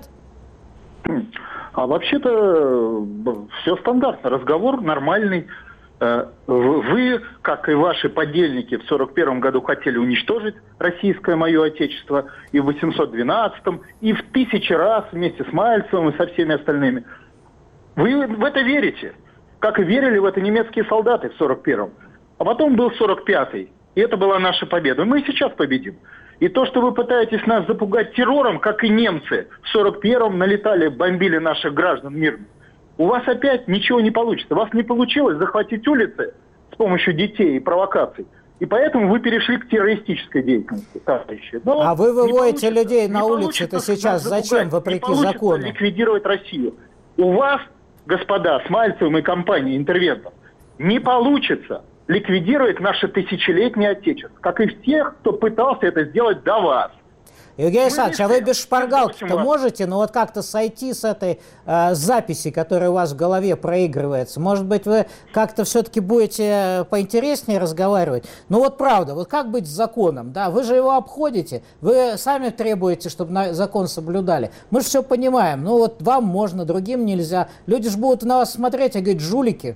А вообще-то все стандартно, разговор нормальный. Вы, как и ваши подельники, в сорок первом году хотели уничтожить российское мое отечество, и в восемьсот двенадцатом, и в тысячи раз вместе с Мальцевым и со всеми остальными. Вы в это верите, как и верили в это немецкие солдаты в сорок первом. А потом был сорок пятый, и это была наша победа. Мы и сейчас победим. И то, что вы пытаетесь нас запугать террором, как и немцы в сорок первом налетали, бомбили наших граждан мирно, у вас опять ничего не получится. У вас не получилось захватить улицы с помощью детей и провокаций. И поэтому вы перешли к террористической деятельности, товарищи. Но а вы выводите людей на улицы-то сейчас зачем, вопреки закону? Ликвидировать Россию. У вас, господа, с Мальцевым и компанией интервентов, не получится ликвидировать наше тысячелетнее отечество, как и тех, кто пытался это сделать до вас. Евгений Александрович, а вы без шпаргалки-то можете, ну вот как-то сойти с этой э, записи, которая у вас в голове проигрывается? Может быть, вы как-то все-таки будете поинтереснее разговаривать? Ну вот правда, вот как быть с законом? Да, вы же его обходите, вы сами требуете, чтобы на закон соблюдали. Мы же все понимаем, ну вот вам можно, другим нельзя. Люди же будут на вас смотреть и говорить, жулики.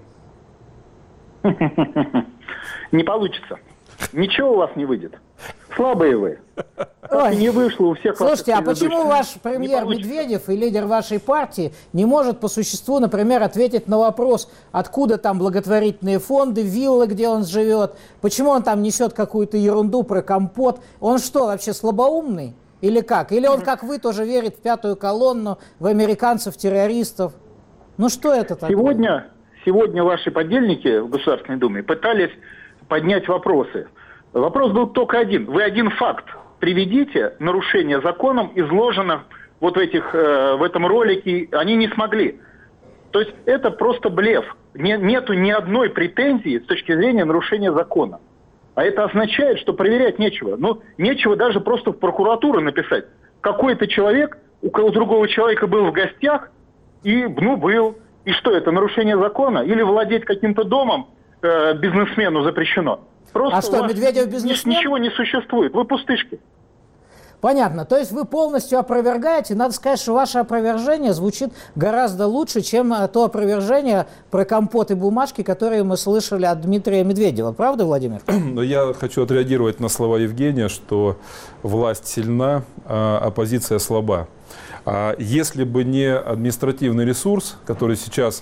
Не получится. Ничего у вас не выйдет. Слабые вы. как и не вышло у всех. Слушайте, а почему ваш премьер Медведев и лидер вашей партии не может по существу, например, ответить на вопрос, откуда там благотворительные фонды, виллы, где он живет, почему он там несет какую-то ерунду про компот? Он что, вообще слабоумный? Или как? Или он, как вы, тоже верит в пятую колонну, в американцев, террористов? Ну что это такое? Сегодня, сегодня ваши подельники в Государственной Думе пытались поднять вопросы. Вопрос был только один. Вы один факт приведите, нарушение законом, изложено вот в, этих, э, в этом ролике, они не смогли. То есть это просто блеф. Не, нету ни одной претензии с точки зрения нарушения закона. А это означает, что проверять нечего. Ну, нечего даже просто в прокуратуру написать. Какой-то человек, у другого человека был в гостях, и, ну, был. И что, это нарушение закона? Или владеть каким-то домом э, бизнесмену запрещено? Просто а что, Медведев бизнесмен? Ничего не существует. Вы пустышки. Понятно. То есть вы полностью опровергаете. Надо сказать, что ваше опровержение звучит гораздо лучше, чем то опровержение про компот и бумажки, которые мы слышали от Дмитрия Медведева. Правда, Владимир? Но я хочу отреагировать на слова Евгения, что власть сильна, а оппозиция слаба. А если бы не административный ресурс, который сейчас,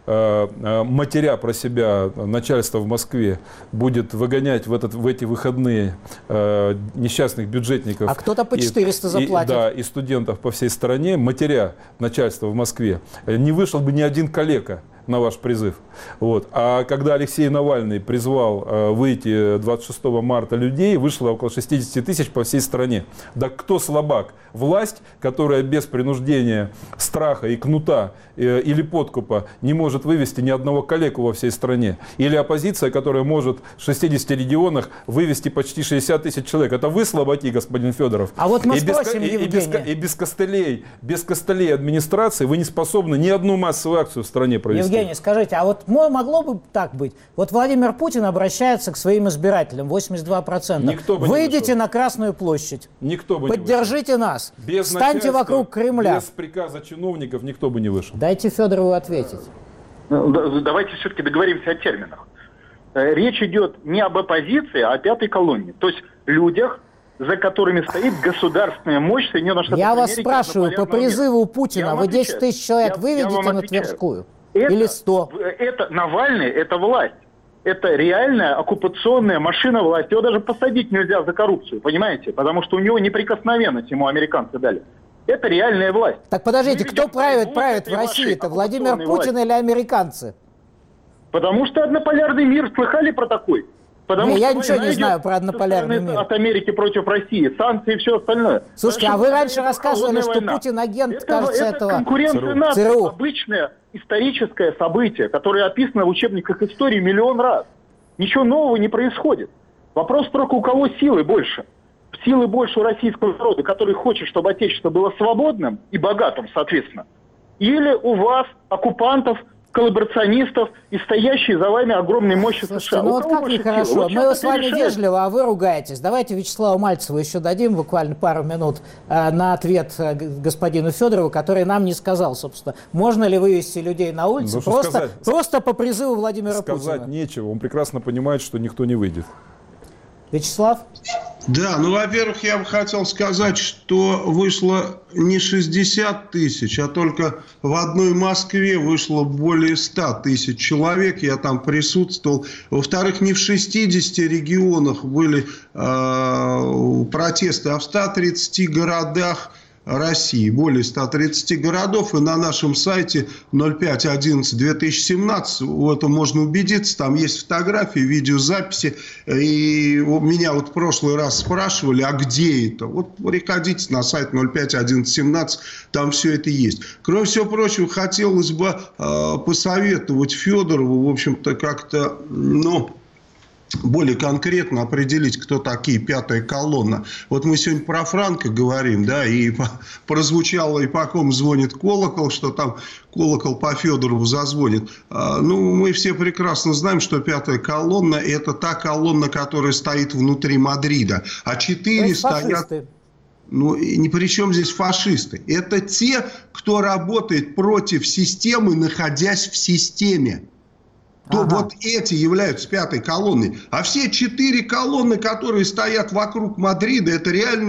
матеря про себя, начальство в Москве будет выгонять в, этот, в эти выходные э, несчастных бюджетников. А кто-то по четыреста и, заплатит. И, да, и студентов по всей стране, матеря начальство в Москве, не вышел бы ни один калека на ваш призыв. Вот. А когда Алексей Навальный призвал э, выйти двадцать шестого марта людей, вышло около шестьдесят тысяч по всей стране. Да кто слабак? Власть, которая без принуждения, страха и кнута э, или подкупа не может вывести ни одного калеку во всей стране. Или оппозиция, которая может в шестидесяти регионах вывести почти шестьдесят тысяч человек. Это вы слабаки, господин Федоров. А вот мы и спросим без, и, и, без, и без костылей, без костылей администрации вы не способны ни одну массовую акцию в стране провести. Евгений, скажите, а вот могло бы так быть? Вот Владимир Путин обращается к своим избирателям, восемьдесят два процента. Никто бы Выйдите на Красную площадь. Никто бы Поддержите не нас. Без Встаньте вокруг Кремля. Без приказа чиновников никто бы не вышел. Дайте Федорову ответить. Давайте все-таки договоримся о терминах. Речь идет не об оппозиции, а о пятой колонне. То есть людях, за которыми стоит государственная мощь Соединенных Штатов Я Америки. вас спрашиваю, по призыву Путина вы десять тысяч человек я, выведете я на Тверскую? Это, Или сто? Это Навальный, это власть. Это реальная оккупационная машина власти. Его даже посадить нельзя за коррупцию, понимаете? Потому что у него неприкосновенность ему американцы дали. Это реальная власть. Так подождите, кто правит, правит в России? Это Владимир Путин власти. Или американцы? Потому что однополярный мир, слыхали про такой? Потому не, что я ничего не знаю про однополярный мир. От Америки против России, санкции и все остальное. Слушайте, Потому а вы раньше рассказывали, что война. Путин агент, это, кажется, это этого конкуренция наций, обычное историческое событие, которое описано в учебниках истории миллион раз. Ничего нового не происходит. Вопрос только у кого силы больше. Силы больше у российского народа, который хочет, чтобы Отечество было свободным и богатым, соответственно. Или у вас, оккупантов, коллаборационистов и стоящие за вами огромной мощи Слушайте, США. Ну вот как нехорошо. Вот мы с вами решает. Вежливо, а вы ругаетесь. Давайте Вячеславу Мальцеву еще дадим буквально пару минут э, на ответ э, господину Федорову, который нам не сказал, собственно, можно ли вывести людей на улицу ну, просто, просто по призыву Владимира сказать Путина. Сказать нечего. Он прекрасно понимает, что никто не выйдет. Вячеслав? Да, ну, во-первых, я бы хотел сказать, что вышло не шестьдесят тысяч, а только в одной Москве вышло более ста тысяч человек, я там присутствовал. Во-вторых, не в шестидесяти регионах были э, протесты, а в ста тридцати городах России, более ста тридцати городов, и на нашем сайте ноль пять одиннадцать две тысячи семнадцать в этом можно убедиться, там есть фотографии, видеозаписи, и меня вот в прошлый раз спрашивали, а где это? Вот приходите на сайт ноль пять одиннадцать семнадцать, там все это есть. Кроме всего прочего, хотелось бы э, посоветовать Федорову, в общем-то, как-то, ну... более конкретно определить, кто такие пятая колонна. Вот мы сегодня про Франко говорим, да, и прозвучало, и по ком звонит колокол, что там колокол по Федорову зазвонит. Ну, мы все прекрасно знаем, что пятая колонна – это та колонна, которая стоит внутри Мадрида. А четыре стоят... Ну, ни при чем здесь фашисты. Это те, кто работает против системы, находясь в системе. То ага. вот эти являются пятой колонной. А все четыре колонны, которые стоят вокруг Мадрида, это реальные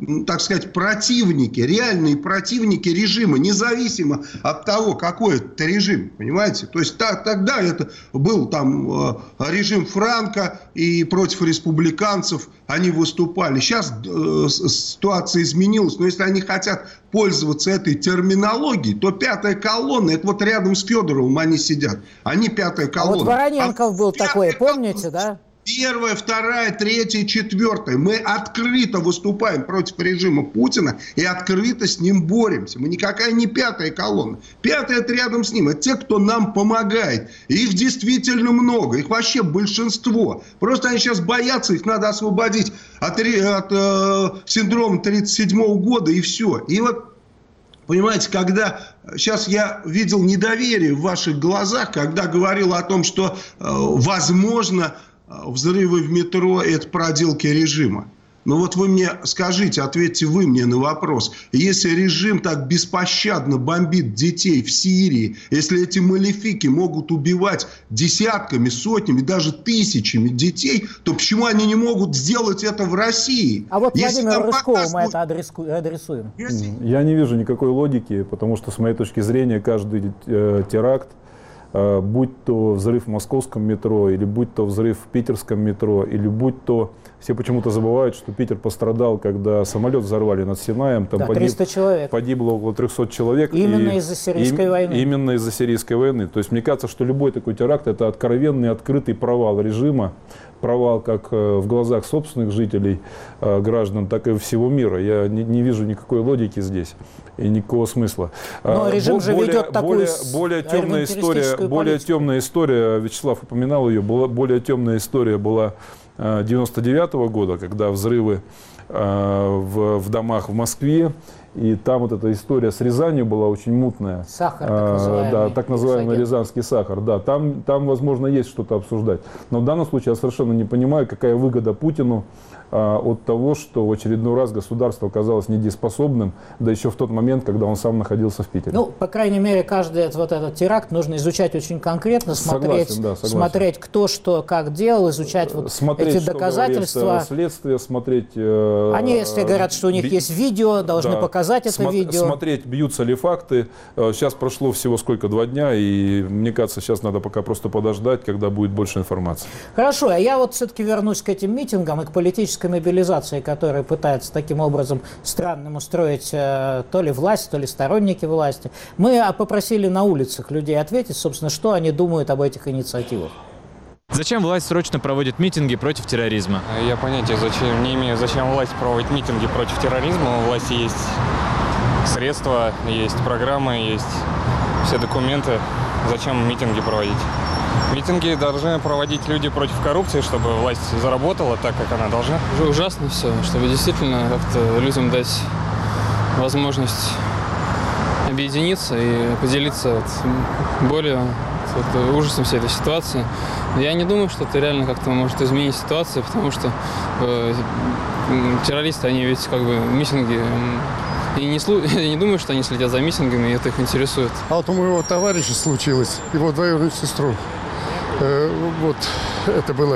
так сказать, противники, реальные противники режима, независимо от того, какой это режим, понимаете? То есть та, тогда это был там э, режим Франко, и против республиканцев они выступали. Сейчас э, ситуация изменилась, но если они хотят пользоваться этой терминологией, то пятая колонна, это вот рядом с Федоровым они сидят. Они пятая колонна. А вот Вороненков а был такой, помните, да? Первая, вторая, третья, четвертая. Мы открыто выступаем против режима Путина и открыто с ним боремся. Мы никакая не пятая колонна. Пятая – это рядом с ним. Это те, кто нам помогает. И их действительно много. Их вообще большинство. Просто они сейчас боятся, их надо освободить от, от э, синдрома тридцать седьмого года и все. И вот, понимаете, когда сейчас я видел недоверие в ваших глазах, когда говорил о том, что э, возможно... взрывы в метро – это проделки режима. Ну вот вы мне скажите, ответьте вы мне на вопрос. Если режим так беспощадно бомбит детей в Сирии, если эти малефики могут убивать десятками, сотнями, даже тысячами детей, то почему они не могут сделать это в России? А вот если Владимиру Рыжкову показ... мы это адресуем. Если... Я не вижу никакой логики, потому что, с моей точки зрения, каждый э, теракт, будь то взрыв в московском метро, или будь то взрыв в питерском метро, или будь то... Все почему-то забывают, что Питер пострадал, когда самолет взорвали над Синаем. Там да, погиб, триста человек. Погибло около трехсот человек. Именно и, из-за сирийской и, войны. Именно из-за сирийской войны. То есть мне кажется, что любой такой теракт – это откровенный, открытый провал режима. Провал как в глазах собственных жителей, граждан, так и всего мира. Я не, не вижу никакой логики здесь и никакого смысла. Но режим же более, ведет такую более, более темная история, более темная история, Вячеслав упоминал ее, была, более темная история была девяносто девятого года, когда взрывы в, в домах в Москве. И там вот эта история с Рязанью была очень мутная. Сахар, так называемый. Да, так называемый рязанский сахар. Да, там, там, возможно, есть что-то обсуждать. Но в данном случае я совершенно не понимаю, какая выгода Путину а, от того, что в очередной раз государство оказалось недееспособным, да еще в тот момент, когда он сам находился в Питере. Ну, по крайней мере, каждый вот этот теракт нужно изучать очень конкретно, смотреть, согласен, да, согласен. смотреть, кто что, как делал, изучать вот смотреть, эти доказательства. Следствие, смотреть... Э, Они, если говорят, что у них би... есть видео, должны да. показать это Смо- видео. Смотреть, бьются ли факты. Сейчас прошло всего сколько, два дня, и мне кажется, сейчас надо пока просто подождать, когда будет больше информации. Хорошо, а я вот все-таки вернусь к этим митингам и к политической мобилизации, которая пытается таким образом странным устроить э, то ли власть, то ли сторонники власти. Мы попросили на улицах людей ответить, собственно, что они думают об этих инициативах. Зачем власть срочно проводит митинги против терроризма? Я понятия зачем, не имею, зачем власть проводит митинги против терроризма. У власти есть средства, есть программы, есть все документы. Зачем митинги проводить? Митинги должны проводить люди против коррупции, чтобы власть заработала так, как она должна. Уже ужасно все, чтобы действительно как-то людям дать возможность объединиться и поделиться вот болью, вот ужасом всей этой ситуации. Я не думаю, что это реально как-то может изменить ситуацию, потому что э, террористы, они ведь как бы митинги... И не, слу... я не думаю, что они следят за митингами, и это их интересует. А вот у моего товарища случилось, его двоюродную сестру. Э, вот это было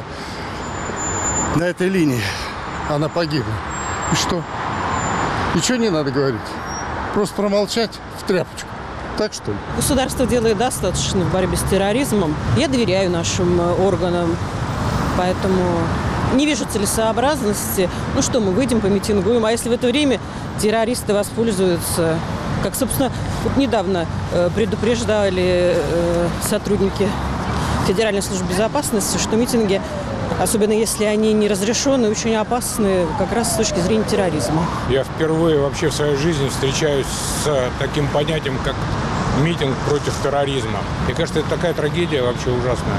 на этой линии. Она погибла. И что? Ничего не надо говорить. Просто промолчать в тряпочку. Так что ли? Государство делает достаточно в борьбе с терроризмом. Я доверяю нашим органам, поэтому... Не вижу целесообразности. Ну что, мы выйдем, помитингуем. А если в это время террористы воспользуются, как, собственно, вот недавно э, предупреждали э, сотрудники Федеральной службы безопасности, что митинги, особенно если они не разрешены, очень опасны как раз с точки зрения терроризма. Я впервые вообще в своей жизни встречаюсь с таким понятием, как митинг против терроризма. Мне кажется, это такая трагедия вообще ужасная.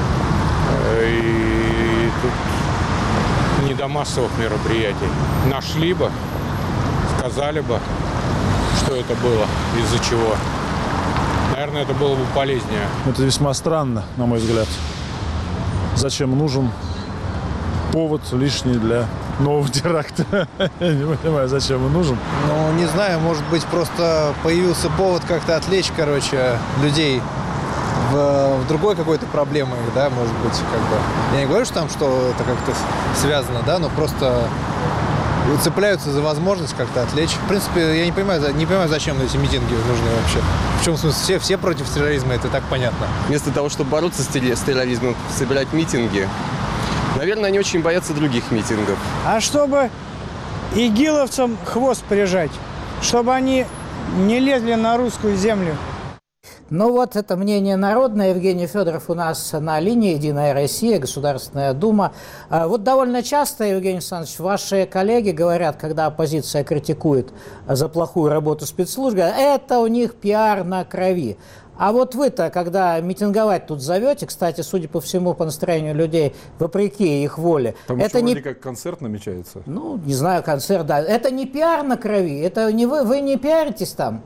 И тут не до массовых мероприятий. Нашли бы, сказали бы, что это было, из-за чего. Наверное, это было бы полезнее. Это весьма странно, на мой взгляд. Зачем нужен повод лишний для нового теракта? Я не понимаю, зачем он нужен. Ну, не знаю, может быть, просто появился повод как-то отвлечь, короче, людей в, в другой какой-то проблемой, да, может быть, как бы. Я не говорю, что там, что это как-то связано, да, но просто цепляются за возможность как-то отвлечь. В принципе, я не понимаю, не понимаю, зачем эти митинги нужны вообще. В чем смысл? Все, все против терроризма, это так понятно. Вместо того, чтобы бороться с терроризмом, собирать митинги, наверное, они очень боятся других митингов. А чтобы игиловцам хвост прижать, чтобы они не лезли на русскую землю. Ну вот это мнение народное. Евгений Федоров у нас на линии, Единая Россия, Государственная Дума. Вот довольно часто, Евгений Александрович, ваши коллеги говорят, когда оппозиция критикует за плохую работу спецслужб, говорят, это у них пиар на крови. А вот вы-то, когда митинговать тут зовете, кстати, судя по всему, по настроению людей, вопреки их воле. Там это не как концерт намечается? Ну, не знаю, концерт, да. Это не пиар на крови, это не вы, вы не пиаритесь там.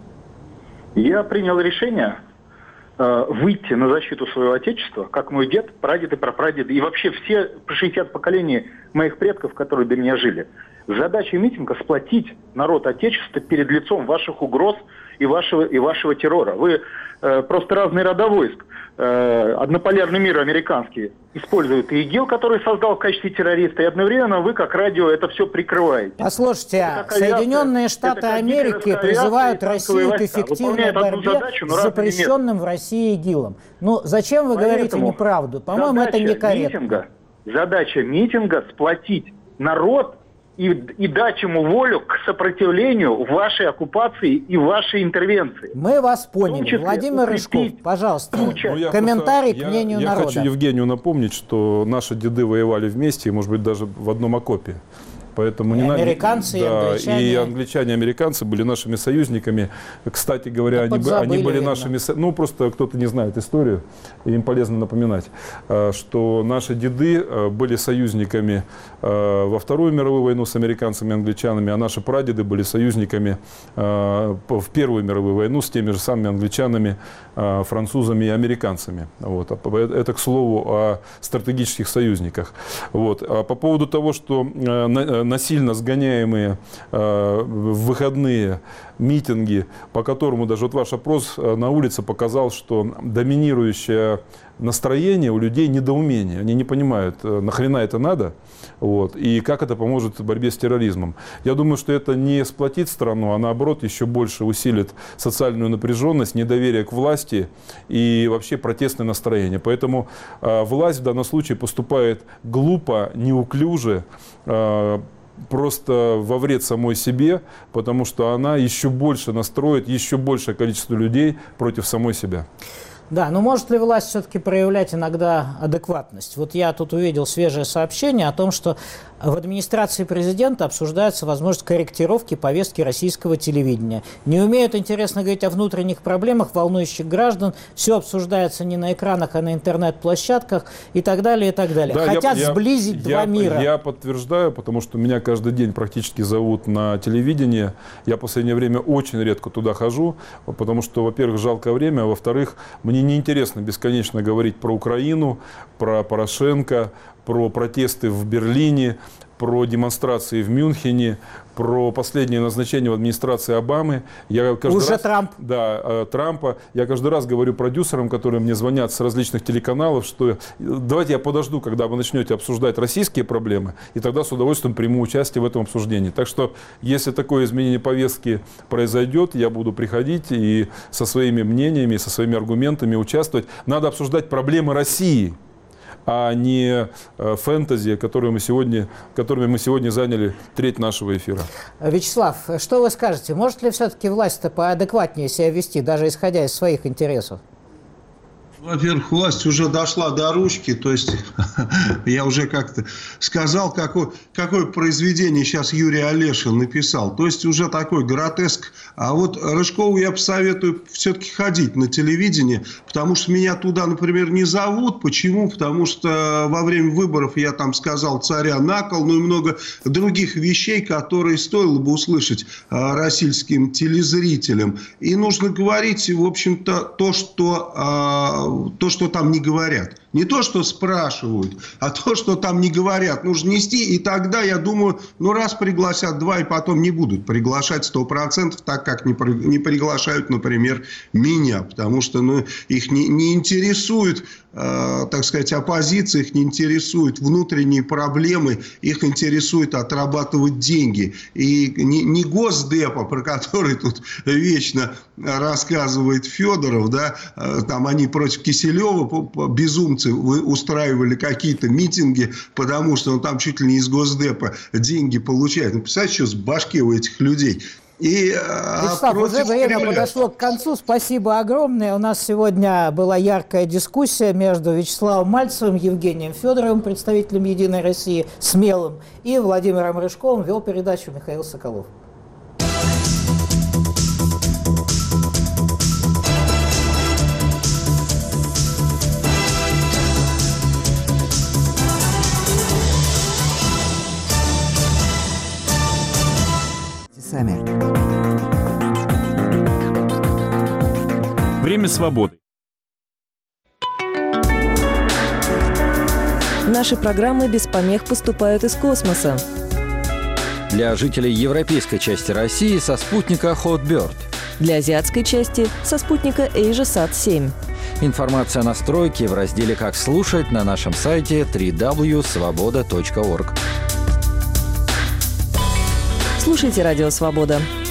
Я принял решение э, выйти на защиту своего отечества, как мой дед, прадед и прапрадед, и вообще все шестьдесят поколений моих предков, которые до меня жили. Задача митинга – сплотить народ отечества перед лицом ваших угроз и вашего, и вашего террора. Вы э, просто разные рода войск. Э, однополярный мир американский использует ИГИЛ, который создал в качестве террориста, и одновременно вы, как радио, это все прикрываете. Послушайте, Соединенные Штаты Америки призывают Россию к эффективной борьбе задачу, с запрещенным в России ИГИЛом. Ну, зачем вы Поэтому говорите неправду? По-моему, это некорректно. Митинга, задача митинга – сплотить народ и, и дать ему волю к сопротивлению вашей оккупации и вашей интервенции. Мы вас поняли. Числе, Владимир Рыжков, пожалуйста, ну, комментарий просто, к мнению я, народа. Я хочу Евгению напомнить, что наши деды воевали вместе, и, может быть, даже в одном окопе. Поэтому и не американцы, надо, и да, англичане. И англичане, и американцы были нашими союзниками. Кстати говоря, они, они были видно. нашими... Ну, просто кто-то не знает историю, и им полезно напоминать, что наши деды были союзниками во Вторую мировую войну с американцами и англичанами, а наши прадеды были союзниками в Первую мировую войну с теми же самыми англичанами, французами и американцами. Вот. Это, к слову, о стратегических союзниках. Вот. А по поводу того, что насильно сгоняемые э, в выходные митинги, по которому даже вот ваш опрос на улице показал, что доминирующее настроение у людей недоумение. Они не понимают, нахрена это надо, вот, и как это поможет в борьбе с терроризмом. Я думаю, что это не сплотит страну, а наоборот еще больше усилит социальную напряженность, недоверие к власти и вообще протестное настроение. Поэтому э, власть в данном случае поступает глупо, неуклюже, э, просто во вред самой себе, потому что она еще больше настроит еще большее количество людей против самой себя. Да, но может ли власть все-таки проявлять иногда адекватность? Вот я тут увидел свежее сообщение о том, что в администрации президента обсуждается возможность корректировки повестки российского телевидения. Не умеют, интересно, говорить о внутренних проблемах, волнующих граждан. Все обсуждается не на экранах, а на интернет-площадках и так далее, и так далее. Да, Хотят я, сблизить я, два я, мира. Я подтверждаю, потому что меня каждый день практически зовут на телевидение. Я в последнее время очень редко туда хожу, потому что, во-первых, жалко время, а во-вторых, мне неинтересно бесконечно говорить про Украину, про Порошенко, про протесты в Берлине, про демонстрации в Мюнхене, про последнее назначение в администрации Обамы. Я каждый Уже раз, Трамп. Да, Трампа. Я каждый раз говорю продюсерам, которые мне звонят с различных телеканалов, что давайте я подожду, когда вы начнете обсуждать российские проблемы, и тогда с удовольствием приму участие в этом обсуждении. Так что, если такое изменение повестки произойдет, я буду приходить и со своими мнениями, со своими аргументами участвовать. Надо обсуждать проблемы России, а не фэнтези, которые мы сегодня, которыми мы сегодня заняли треть нашего эфира. Вячеслав, что вы скажете? Может ли все-таки власть-то поадекватнее себя вести, даже исходя из своих интересов? Во-первых, власть уже дошла до ручки, то есть я уже как-то сказал, какое, какое произведение сейчас Юрий Олешин написал. То есть уже такой гротеск. А вот Рыжкову я посоветую все-таки ходить на телевидение, потому что меня туда, например, не зовут. Почему? Потому что во время выборов я там сказал царя на кол, ну и много других вещей, которые стоило бы услышать а, российским телезрителям. И нужно говорить, в общем-то, то, что... А, то, что там не говорят. Не то, что спрашивают, а то, что там не говорят, нужно нести. И тогда, я думаю, ну раз пригласят два, и потом не будут приглашать сто процентов, так как не, при, не приглашают, например, меня. Потому что ну, их не, не интересует э, так сказать, оппозиция, их не интересуют внутренние проблемы, их интересует отрабатывать деньги. И не, не Госдепа, про который тут вечно рассказывает Федоров, да, э, там они против Киселева, безумцы, устраивали какие-то митинги, потому что он там чуть ли не из Госдепа деньги получает. Ну, представляете, что с башки у этих людей. И, Вячеслав, уже время Кремля. подошло к концу. Спасибо огромное. У нас сегодня была яркая дискуссия между Вячеславом Мальцевым, Евгением Федоровым, представителем «Единой России», смелым, и Владимиром Рыжковым. Вел передачу Михаил Соколов. Время свободы. Наши программы без помех поступают из космоса. Для жителей европейской части России со спутника Hotbird. Для азиатской части со спутника AsiaSat семь. Информация о настройке в разделе «Как слушать» на нашем сайте дабл ю дабл ю дабл ю точка свобода точка орг. Слушайте «Радио Свобода».